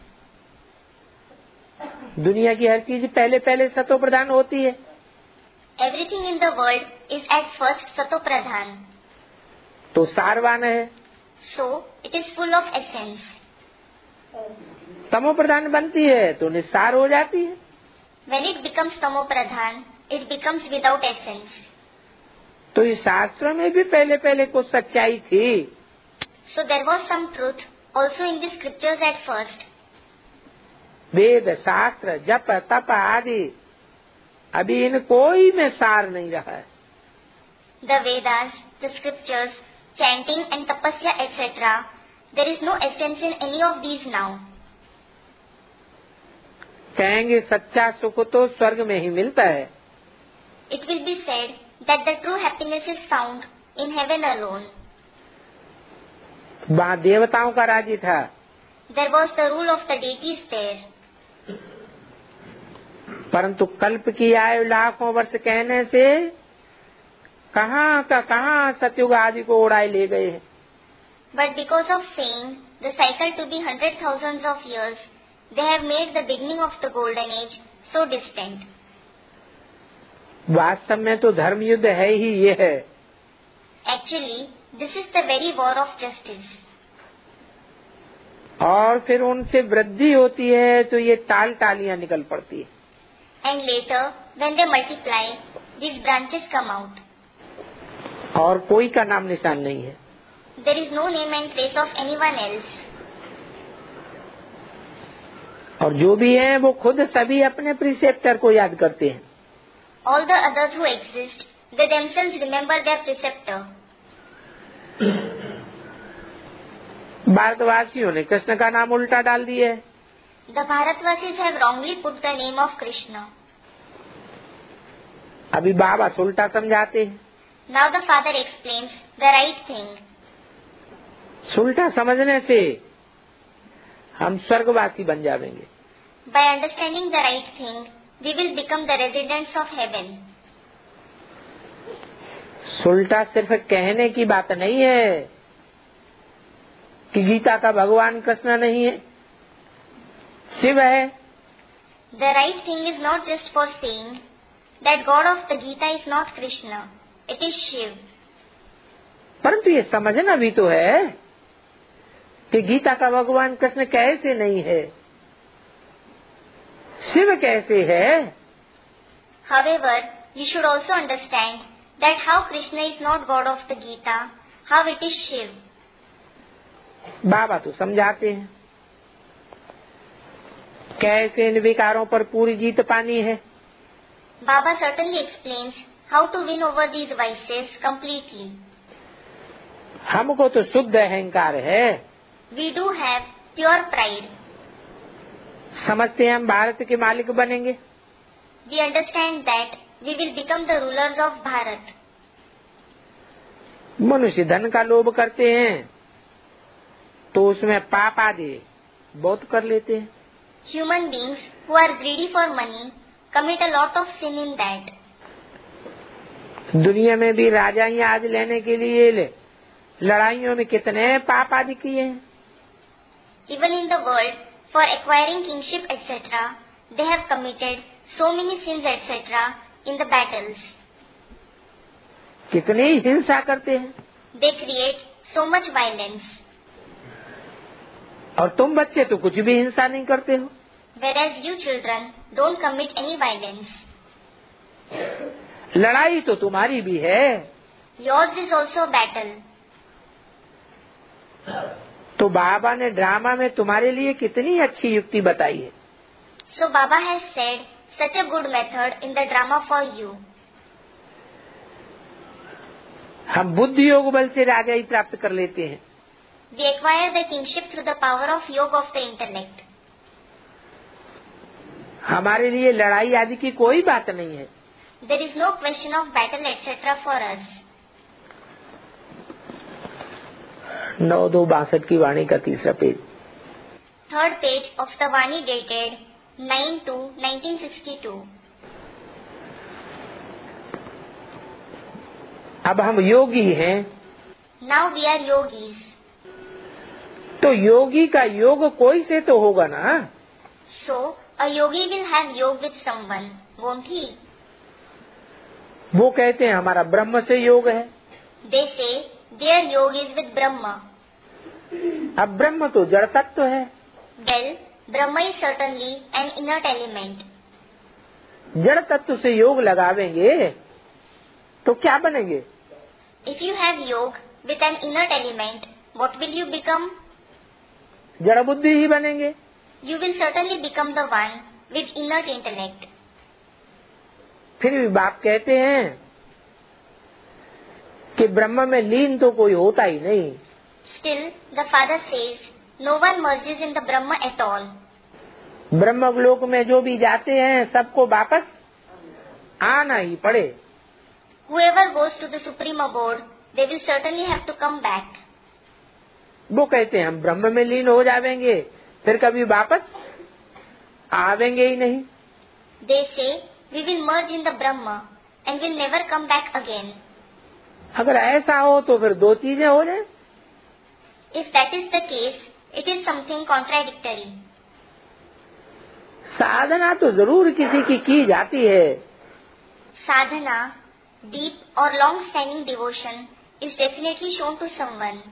दुनिया की हर चीज पहले पहले सतो प्रधान होती है। Everything in the world is at first sato pradhan. तो सारवान है। So it is full of essence. तमो प्रधान बनती है तो निस्सार हो जाती है। When it becomes tamo pradhan, it becomes without essence. तो इस शास्त्र में भी पहले पहले कुछ सच्चाई थी। So there was some truth also in the scriptures at first. वेद शास्त्र जप तप आदि अभी इन कोई में सार नहीं रहा है। The Vedas, the scriptures, chanting and tapasya etc. There is no essence in any of these now. कहेंगे सच्चा सुख तो स्वर्ग में ही मिलता है। It will be said that the true happiness is found in heaven alone. वहाँ देवताओं का राज्य था। There was the rule of the deities there. परंतु कल्प की आयु लाखों वर्ष कहने से कहाँ का कहाँ सतयुग आदि को उड़ाए ले गए हैं। But because of saying the cycle to be 100,000 of years, they have made the beginning of the golden age so distant. वास्तव में तो धर्म युद्ध है ही ये है। Actually, this is the very war of justice. और फिर उनसे वृद्धि होती है तो ये टाल टालियां निकल पड़ती है। And later, when they multiply, these branches come out. और कोई का नाम निशान नहीं है। There is no name and place of anyone else. और जो भी हैं वो खुद सभी अपने प्रिसेप्टर को याद करते हैं। All the others who exist, they themselves remember their preceptor. भारतवासियों ने कृष्ण का नाम उल्टा डाल दिया है। The Bharatvasis have wrongly put the name of Krishna. अभी बाबा उल्टा समझाते हैं। Now the father explains the right thing. उल्टा समझने से हम स्वर्गवासी बन जाएंगे। By understanding the right thing, we will become the residents of heaven. उल्टा सिर्फ कहने की बात नहीं है कि गीता का भगवान कृष्ण नहीं है, शिव है। The right thing is not just for saying that God of the Gita is not Krishna, it is Shiv. परंतु ये समझना भी तो है कि गीता का भगवान कृष्ण कैसे नहीं है, शिव कैसे है। However, you should also understand that how Krishna is not God of the Gita, how it is Shiv. बाबा तो समझाते हैं कैसे इन विकारों पर पूरी जीत पानी है। Baba certainly explains how to win over these vices completely. हमको तो शुद्ध अहंकार है। We do have pure pride. समझते हैं हम भारत के मालिक बनेंगे। We understand that we will become the rulers of Bharat. मनुष्य धन का लोभ करते हैं तो उसमें पाप आदि बहुत कर लेते हैं। Human beings who are greedy for money commit a lot of sin in that. दुनिया में भी राजाई आज लेने के लिए लड़ाइयों में कितने पाप आदि किए हैं। Even in the world, for acquiring kingship etc., they have committed so many sins etc. in the battles. कितनी हिंसा करते हैं। They create so much violence. और तुम बच्चे तो कुछ भी हिंसा नहीं करते हो। whereas you children don't commit any violence. लड़ाई तो तुम्हारी भी है, Yours is also battle. तो बाबा ने ड्रामा में तुम्हारे लिए कितनी अच्छी युक्ति बताई है। So Baba has said such a good method in the drama for you. हम बुद्धि योग बल से राजाई प्राप्त कर लेते हैं। We acquire the kingship through the power of yoga of the intellect. हमारे लिए लड़ाई आदि की कोई बात नहीं है। There is no question of battle etc. for us. 9/2/62 की वाणी का तीसरा पेज। Third page of the Vani dated 9/2/1962. अब हम योगी हैं, Now we are yogis. तो योगी का योग कोई से तो होगा ना। So a yogi will have yoga with someone, won't he? वो कहते हैं हमारा ब्रह्म से योग है। They say their yoga is with Brahma. अब ब्रह्म तो जड़ तत्व है। Well, Brahma is certainly an inert element. जड़ तत्व से योग लगावेंगे तो क्या बनेंगे? If you have yoga with an inert element, what will you become? जड़ बुद्धि ही बनेंगे। You will certainly become the one with inert intellect. फिर भी बाप कहते हैं कि ब्रह्म में लीन तो कोई होता ही नहीं। Still, the father says, no one merges in the Brahma at all. ब्रह्मलोक में जो भी जाते हैं सबको वापस आना ही पड़े। Whoever goes to the supreme abode, they will certainly have to come back. वो कहते हैं हम ब्रह्म में लीन हो जाएंगे, फिर कभी वापस आवेंगे ही नहीं। They say, we will merge in the Brahma and will never come back again. अगर ऐसा हो तो फिर दो चीजें हो जाए। If that is the case, it is something contradictory. साधना तो जरूर किसी की जाती है। Sadhana, deep or long-standing devotion, is definitely shown to someone.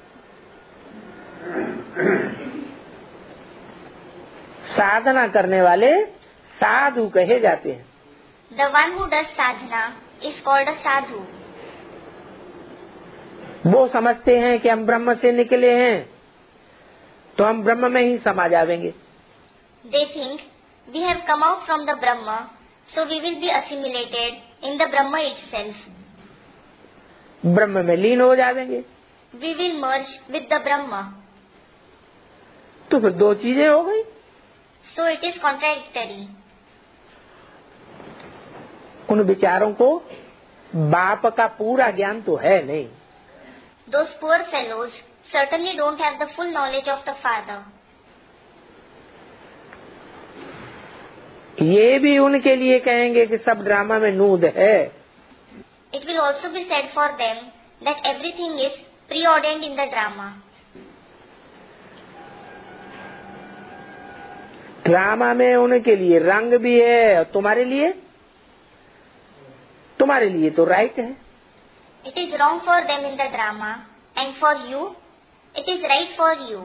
साधना करने वाले साधु कहे जाते हैं। The one who does sadhana is called a sadhu. वो समझते हैं कि हम ब्रह्म से निकले हैं तो हम ब्रह्म में ही समा जाएंगे। They think we have come out from the Brahma, so we will be assimilated in the Brahma itself. ब्रह्म में लीन हो जाएंगे। We will merge with the Brahma. तो फिर दो चीजें हो गई। So it is contradictory. उन विचारों को बाप का पूरा ज्ञान तो है नहीं। Those poor fellows certainly don't have the full knowledge of the Father. ये भी उनके लिए कहेंगे कि सब ड्रामा में नूद है। It will also be said for them that everything is preordained in the drama. Drama में उनके लिए रंग भी है और तुम्हारे लिए तो राइट है। It is wrong for them in the drama, and for you, it is right for you.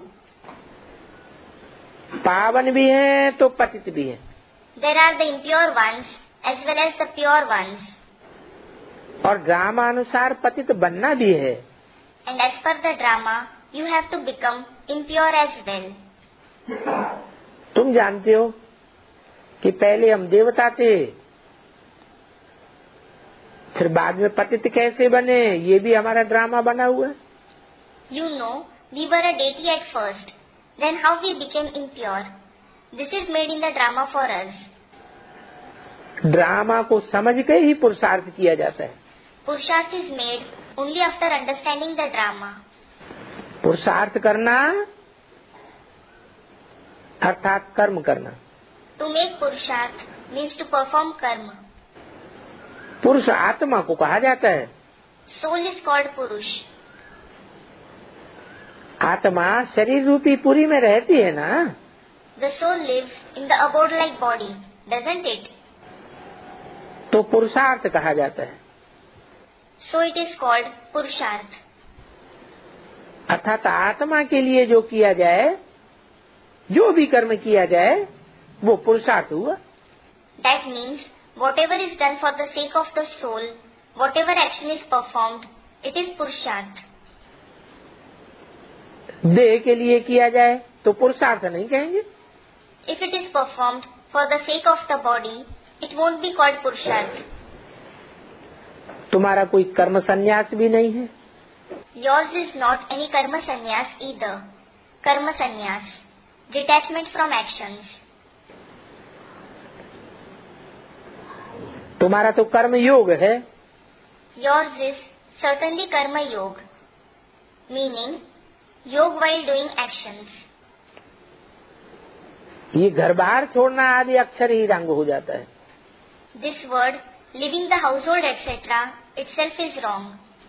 पावन भी है तो पतित भी है। There are the impure ones as well as the pure ones. और ड्रामा अनुसार पतित बनना भी है। And as per the drama, you have to become impure as well. तुम जानते हो कि पहले हम देवता थे, फिर बाद में पतित कैसे बने, ये भी हमारा ड्रामा बना हुआ है। You know, we were a deity at first. Then how we became impure. This is made in the drama for us. Drama को समझ के ही पुरुषार्थ किया जाता है। Purushart is made only after understanding the drama. पुरुषार्थ करना अर्थात कर्म करना। To make Purushart means to perform karma. पुरुष आत्मा को कहा जाता है। Soul is called Purush. आत्मा शरीर रूपी पुरी में रहती है ना। The soul lives in the abode-like body, doesn't it? तो पुरुषार्थ कहा जाता है। So it is called Purushart. अर्थात आत्मा के लिए जो किया जाए, जो भी कर्म किया जाए, वो पुरुषार्थ हुआ। That means whatever is done for the sake of the soul, whatever action is performed, it is Purusharth. देह के लिए किया जाए तो पुरुषार्थ नहीं कहेंगे। If it is performed for the sake of the body, it won't be called Purusharth. तुम्हारा कोई कर्म संन्यास भी नहीं है। Yours is not any karma sannyas either. Karma sannyas, detachment from actions. तुम्हारा तो कर्म योग है। Yours is certainly karma yoga, meaning yoga while doing actions. ये घर बार छोड़ना आदि अक्षर ही रंग हो जाता है। This word, leaving the household etc. itself is wrong.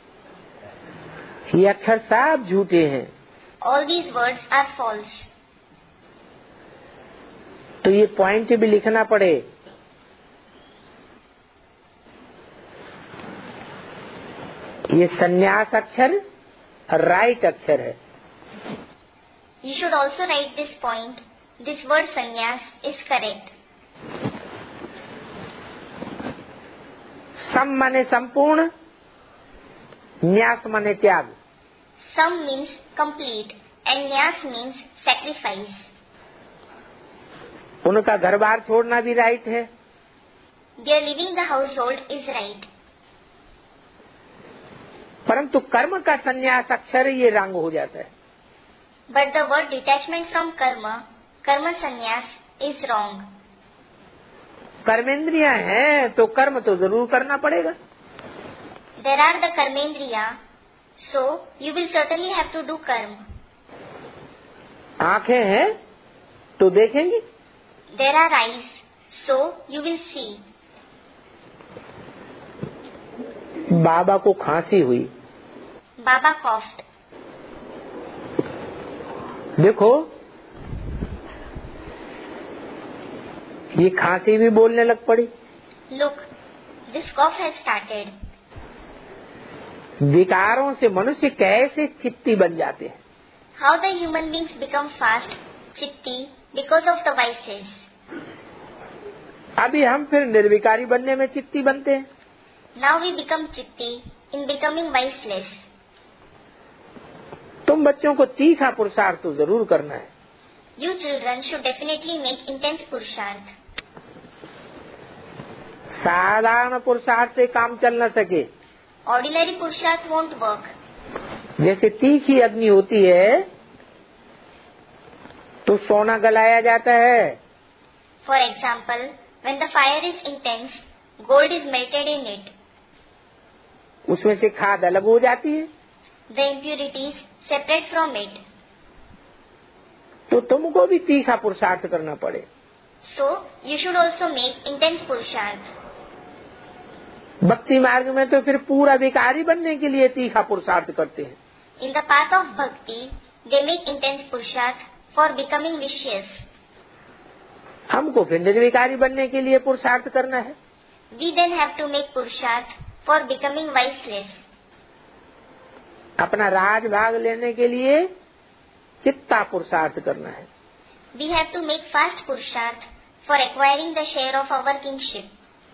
ये अक्षर सब झूठे हैं। All these words are false. तो ये पॉइंट भी लिखना पड़े। ये संन्यास अक्षर राइट अक्षर है। You should also write this point. This word sannyas is correct. सम माने संपूर्ण, न्यास माने त्याग। Sam means complete and nyas means sacrifice. उनका घर बार छोड़ना भी राइट है। Their leaving the household is right. परंतु कर्म का संन्यास अक्षर ये रंग हो जाता है। But the word detachment from karma, karma sannyas, is wrong. कर्मेंद्रियां हैं तो कर्म तो जरूर करना पड़ेगा। There are the karmendriya, so you will certainly have to do karma. आंखें हैं तो देखेंगी। There are eyes, so you will see. बाबा को खांसी हुई। Baba coughed. देखो ये खांसी भी बोलने लग पड़ी। Look, this cough has started. विकारों से मनुष्य कैसे चित्ती बन जाते हैं। How the human beings become fast, chitti, because of the vices. अभी हम फिर निर्विकारी बनने में चित्ती बनते हैं। Now we become chitti in becoming viceless. तुम बच्चों को तीखा पुरुषार्थ तो जरूर करना है। You children should definitely make intense purusharth. साधारण पुरुषार्थ से काम चल न सके। Ordinary purusharth won't work. जैसे तीखी अग्नि होती है तो सोना गलाया जाता है। For example, when the fire is intense, gold is melted in it. उसमें से खाद अलग हो जाती है। The impurities separate from it. तो तुमको भी तीखा पुरुषार्थ करना पड़े। So, you should also make intense purusharth. भक्ति मार्ग में तो फिर पूरा विकारी बनने के लिए तीखा पुरुषार्थ करते हैं। In the path of bhakti, they make intense purusharth for becoming vicious. हमको फिर निर्विकारी बनने के लिए पुरुषार्थ करना है। We then have to make purusharth for becoming viceless. अपना राज भाग लेने के लिए चित्ता पुरुषार्थ करना है। We have to make fast purusharth for acquiring the share of our kingship.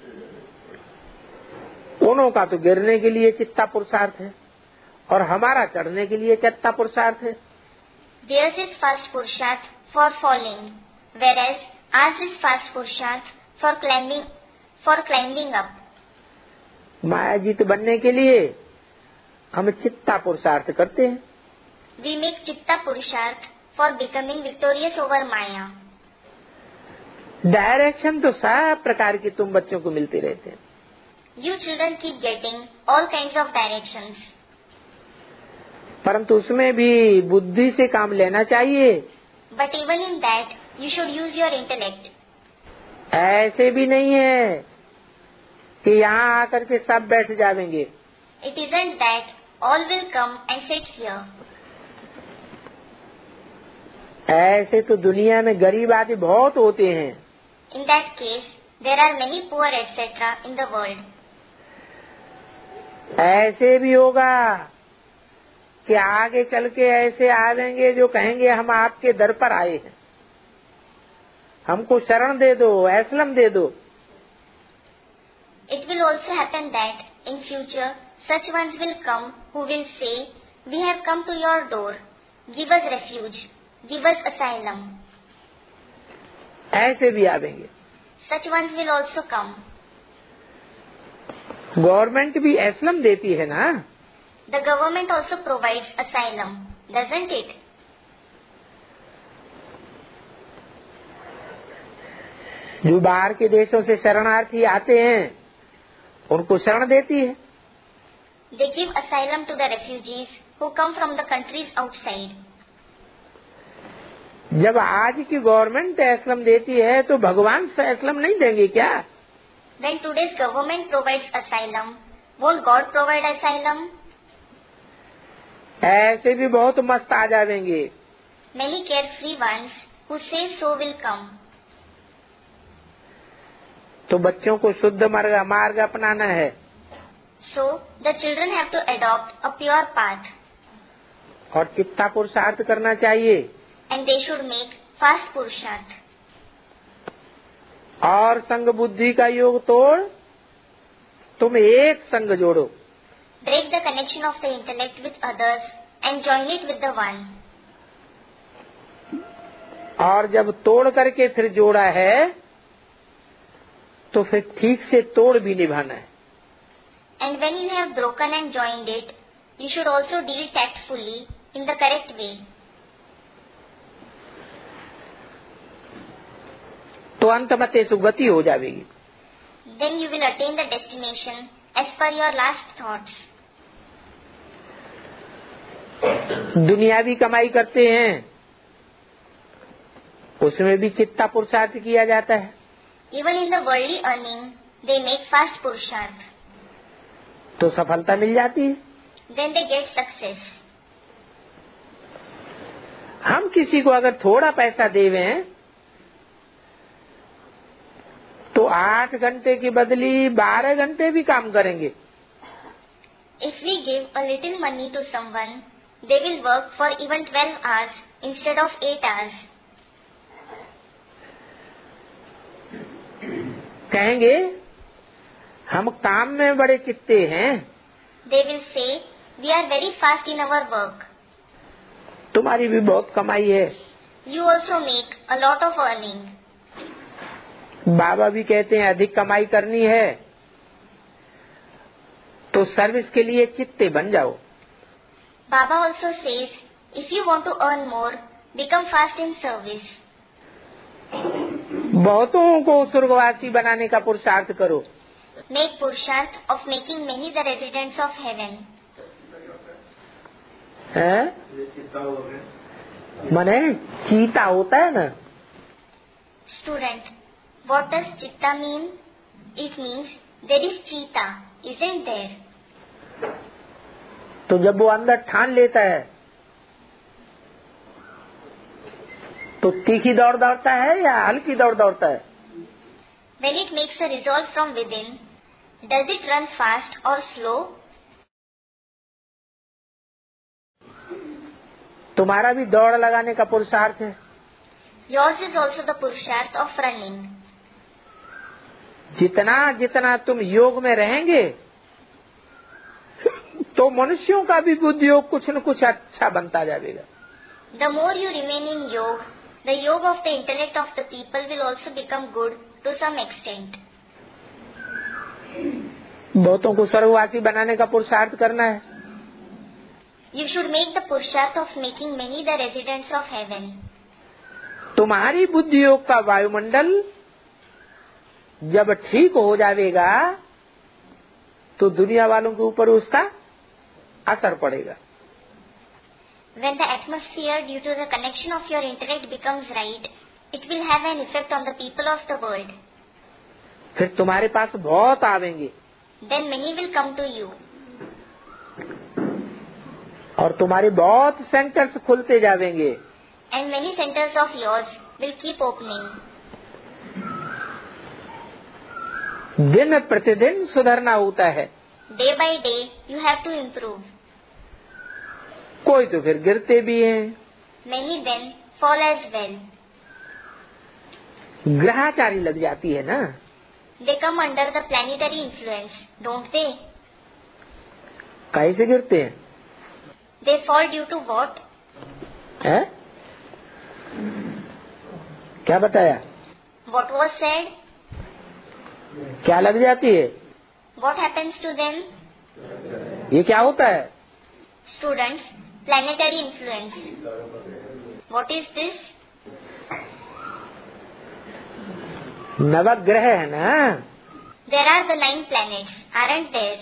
उनों का तो गिरने के लिए चित्ता पुरुषार्थ है और हमारा चढ़ने के लिए चित्ता पुरुषार्थ है। Theirs is fast purusharth for falling, whereas ours is fast purusharth for climbing up. मायाजीत बनने के लिए हम चित्ता पुरुषार्थ करते हैं। We make chitta purusharth for becoming victorious over Maya. Direction तो सब प्रकार की तुम बच्चों को मिलते रहते हैं। You children keep getting all kinds of directions. परंतु उसमें भी बुद्धि से काम लेना चाहिए। But even in that, you should use your intellect. ऐसे भी नहीं है कि यहाँ आकर के सब बैठ जाएंगे। It isn't that all will come and sit here. ऐसे तो दुनिया में गरीब आदमी बहुत होते हैं। In that case, there are many poor etc. in the world. ऐसे भी होगा कि आगे चल के ऐसे आवेंगे जो कहेंगे हम आपके दर पर आए हैं। हमको शरण दे दो, एस्लम दे दो। It will also happen that in future such ones will come who will say, "We have come to your door. Give us refuge. Give us asylum." ऐसे भी आवेंगे। Such ones will also come. Government भी asylum देती है ना। The government also provides asylum, doesn't it? जो बाहर के देशों से शरणार्थी आते हैं उनको शरण देती है। They give asylum to the refugees who come from the countries outside. जब आज की गवर्नमेंट एस्लम देती है तो भगवान एस्लम नहीं देंगे क्या? When today's government provides asylum, won't God provide asylum? ऐसे भी बहुत मस्त आ जाएंगे। Many carefree ones who say so will come. तो बच्चों को शुद्ध मार्ग अपनाना है। So the children have to adopt a pure path. और चित्ता पुरुषार्थ करना चाहिए। And they should make fast purusharth. और संग बुद्धि का योग तोड़, तुम एक संग जोड़ो। Break the connection of the intellect with others and join it with the one. और जब तोड़ करके फिर जोड़ा है तो फिर ठीक से तोड़ भी निभाना है। And when you have broken and joined it, you should also deal tactfully in the correct way. तो अंत मते सुगति हो जाएगी। Then you will attain the destination as per your last thoughts. दुनियावी कमाई करते हैं उसमें भी चित्ता पुरुषार्थ किया जाता है। Even in the worldly earning, they make fast purusharth. तो सफलता मिल जाती है। Then they get success. हम किसी को अगर थोड़ा पैसा देवें तो 8 घंटे की बदली 12 घंटे भी काम करेंगे। If we give a little money to someone, they will work for even 12 hours instead of 8 hours. कहेंगे हम काम में बड़े चित्ते हैं। They will say, "We are very fast in our work." तुम्हारी भी बहुत कमाई है। You also make a lot of earning. बाबा भी कहते हैं अधिक कमाई करनी है तो सर्विस के लिए चित्ते बन जाओ। Baba also says, if you want to earn more, become fast in service. बहुतों को स्वर्गवासी बनाने का पुरुषार्थ करो। Make purusharth of making many the residents of heaven. है? मने चीता होता है ना। Student, what does chitta mean? It means there is cheetah, isn't there? तो जब वो अंदर ठान लेता है तो तीखी दौड़ दौड़ता है या हल्की दौड़ दौड़ता है? When it makes a resolve from within, does it run fast or slow? तुम्हारा भी दौड़ लगाने का पुरुषार्थ है। Yours is also the purusharth of running. जितना जितना तुम योग में रहेंगे तो मनुष्यों का भी बुद्धि योग कुछ न कुछ अच्छा बनता जाएगा। The more you remain in yoga, the yoga of the intellect of the people will also become good to some extent. बहुतों को स्वर्गवासी बनाने का पुरुषार्थ करना है। You should make the purusharth of making many the residents of heaven. तुम्हारी बुद्धि योग का वायुमंडल जब ठीक हो जाएगा तो दुनिया वालों के ऊपर उसका असर पड़ेगा। When the atmosphere due to the connection of your intellect becomes right, it will have an effect on the people of the world. फिर तुम्हारे पास बहुत आवेंगे। Then many will come to you. और तुम्हारे बहुत सेंटर्स खुलते जाएंगे। And many centers of yours will keep opening. दिन प्रतिदिन सुधरना होता है। Day by day, you have to improve. कोई तो फिर गिरते भी हैं। Many then fall as well. ग्रहाचारी लग जाती है ना। They come under the planetary influence, don't they? कैसे गिरते हैं? They fall due to what? है? क्या बताया? What was said? क्या लग जाती है? What happens to them? ये क्या होता है? Students, planetary influence. What is this? नवग्रह है ना। There are the 9 planets, aren't there?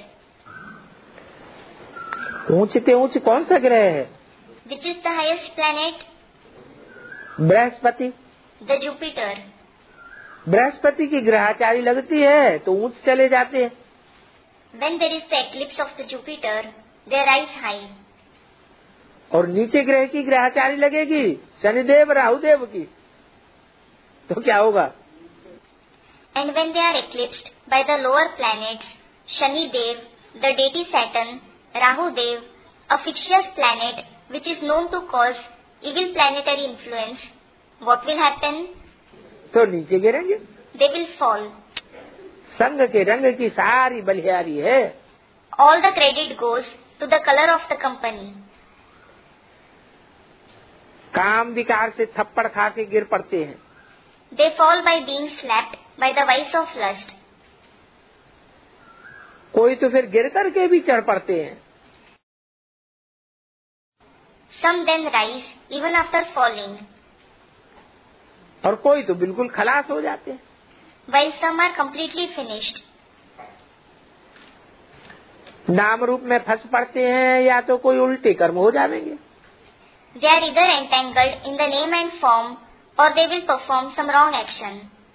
ऊंच से ऊंच कौन सा ग्रह है? Which is the highest planet? Brihaspati. The Jupiter. Brihaspati की ग्रहाचारी लगती है तो ऊंच चले जाते हैं। When there is the eclipse of the Jupiter, they rise high. और नीचे ग्रह की ग्रहाचारी लगेगी शनिदेव राहुदेव की तो क्या होगा? And when they are eclipsed by the lower planets, Shani Dev, the deity Saturn, Rahu Dev, a fictitious planet which is known to cause evil planetary influence, what will happen? तो नीचे गिरेंगे। They will fall. संग के रंग की सारी बलिहारी है। All the credit goes to the color of the company. काम विकार से थप्पड़ खा के गिर पड़ते हैं। They fall by being slapped by the vice of lust. कोई तो फिर गिर करके भी चढ़ पड़ते हैं। Some then rise even after falling. और कोई तो बिल्कुल खलास हो जाते हैं। While some are completely finished. नाम रूप में फंस पड़ते हैं या तो कोई उल्टे कर्म हो जाएंगे। They are either entangled in the name and form or they will perform some wrong action.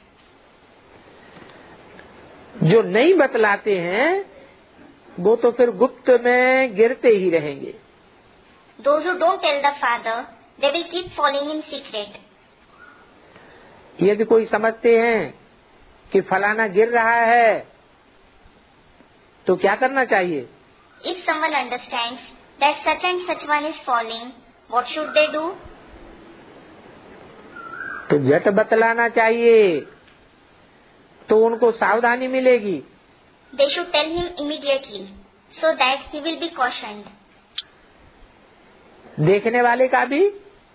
जो नहीं बतलाते हैं वो तो फिर गुप्त में गिरते ही रहेंगे। Those who don't tell the Father, they will keep falling in secret. यदि कोई समझते हैं कि फलाना गिर रहा है तो क्या करना चाहिए? If someone understands that such and such one is falling, what should they do? तो झट बतलाना चाहिए तो उनको सावधानी मिलेगी। They should tell him immediately, so that he will be cautioned. देखने वाले का भी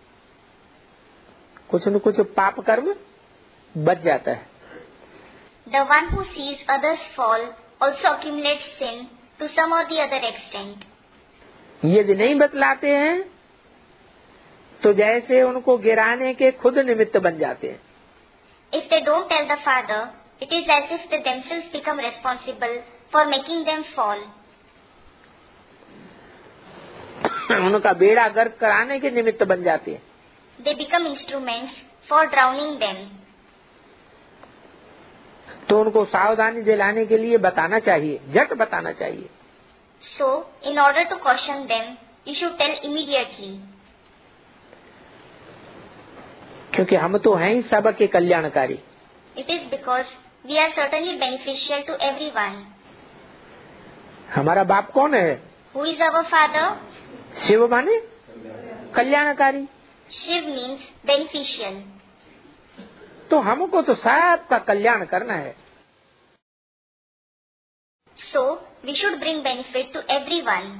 कुछ न कुछ पाप कर्म बच जाता है। The one who sees others fall also accumulates sin to some or the other extent. यदि नहीं बतलाते हैं तो जैसे उनको गिराने के खुद निमित्त बन जाते हैं। If they don't tell the Father, it is as if they themselves become responsible for making them fall. उनका बेड़ा गर्क कराने के निमित्त बन जाते हैं। They become instruments for drowning them. तो उनको सावधानी दिलाने के लिए बताना चाहिए, झट बताना चाहिए। So, in order to caution them, you should tell immediately. क्योंकि हम तो हैं ही सबके कल्याणकारी। It is because we are certainly beneficial to everyone. हमारा बाप कौन है? Who is our Father? Shiv माने कल्याणकारी। Shiv means beneficial. तो हमको तो सबका कल्याण करना है। So, we should bring benefit to everyone.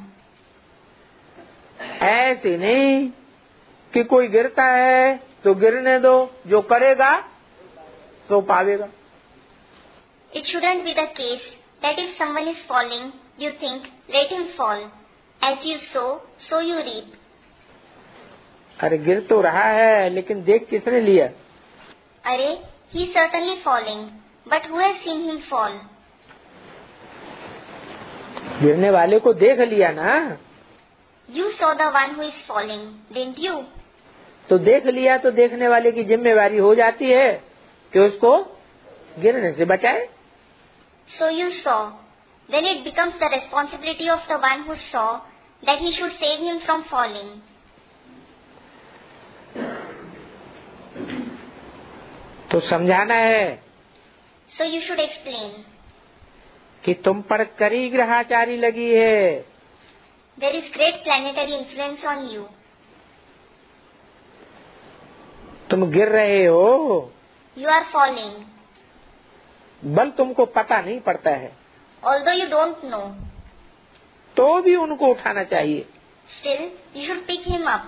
ऐसे नहीं कि कोई गिरता है तो गिरने दो, जो करेगा तो पावेगा। It shouldn't be the case that if someone is falling, you think, let him fall. As you sow, so you reap. अरे गिर तो रहा है लेकिन देख किसने लिया? अरे, he is certainly falling, but who has seen him fall? गिरने वाले को देख लिया ना। You saw the one who is falling, didn't you? तो देख लिया तो देखने वाले की जिम्मेवारी हो जाती है कि उसको गिरने से बचाए। So you saw. Then it becomes the responsibility of the one who saw that he should save him from falling. तो समझाना है So you should explain. कि तुम पर कड़ी ग्रहाचारी लगी है। There is great planetary influence on you. तुम गिर रहे हो You are falling. बल तुमको पता नहीं पड़ता है, Although you don't know, तो भी उनको उठाना चाहिए। still you should pick him up.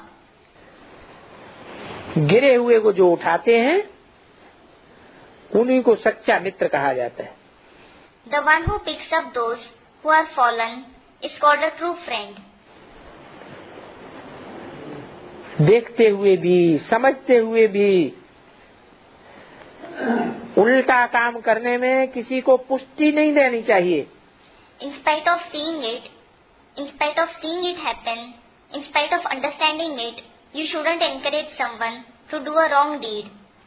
गिरे हुए को जो उठाते हैं उन्हीं को सच्चा मित्र कहा जाता है। The one who picks up those who are fallen is called a true friend. देखते हुए भी, समझते हुए भी उल्टा काम करने में किसी को पुष्टि नहीं देनी चाहिए। In spite of seeing it happen, in spite of understanding it, you shouldn't encourage someone to do a wrong deed.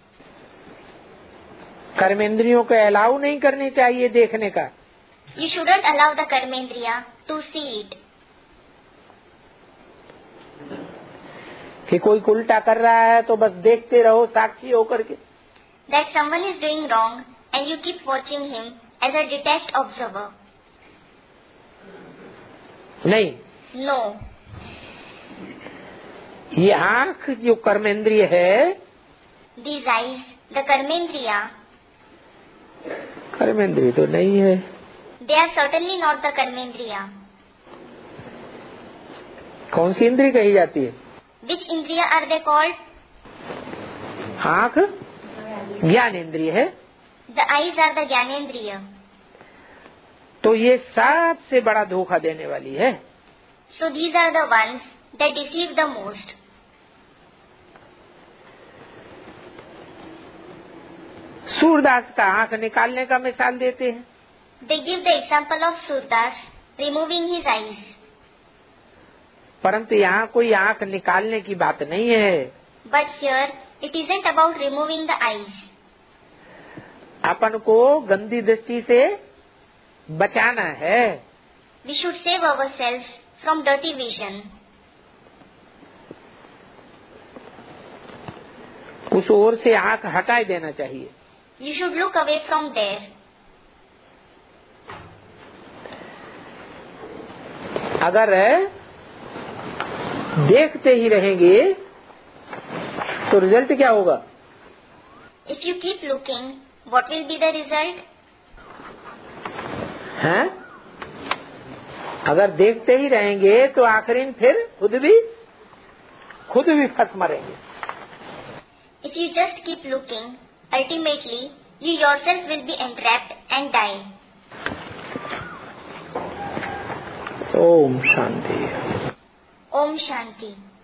कर्मेंद्रियों को अलाउ नहीं करनी चाहिए देखने का। You shouldn't allow the karmendriya to see it. कि कोई उल्टा कर रहा है तो बस देखते रहो साक्षी होकर के। That someone is doing wrong and you keep watching him as a detached observer. नहीं, No. ये आँख जो कर्मेंद्रिय है, These eyes, the karmendriya, कर्मेंद्रिय तो नहीं है। they are certainly not the karmendriya. कौन सी इंद्रिय कही जाती है? Which indriya are they called? आँख ज्ञान इंद्रिय है। The eyes are the jnanendriya. तो ये सबसे बड़ा धोखा देने वाली है। So these are the ones that deceive the most. Surdas का आँख निकालने का मिसाल देते हैं। They give the example of Surdas removing his eyes. परंतु यहाँ कोई आँख निकालने की बात नहीं है। But here it isn't about removing the eyes. अपन को गंदी दृष्टि से बचाना है। We should save ourselves from dirty vision. उस ओर से आँख हटा देना चाहिए। You should look away from there. अगर देखते ही रहेंगे तो रिजल्ट क्या होगा? If you keep looking, what will be the result? हैं? अगर देखते ही रहेंगे तो आखिर फिर खुद भी फंस मरेंगे। If you just keep looking, ultimately you yourself will be entrapped and die. Om Shanti. Om Shanti.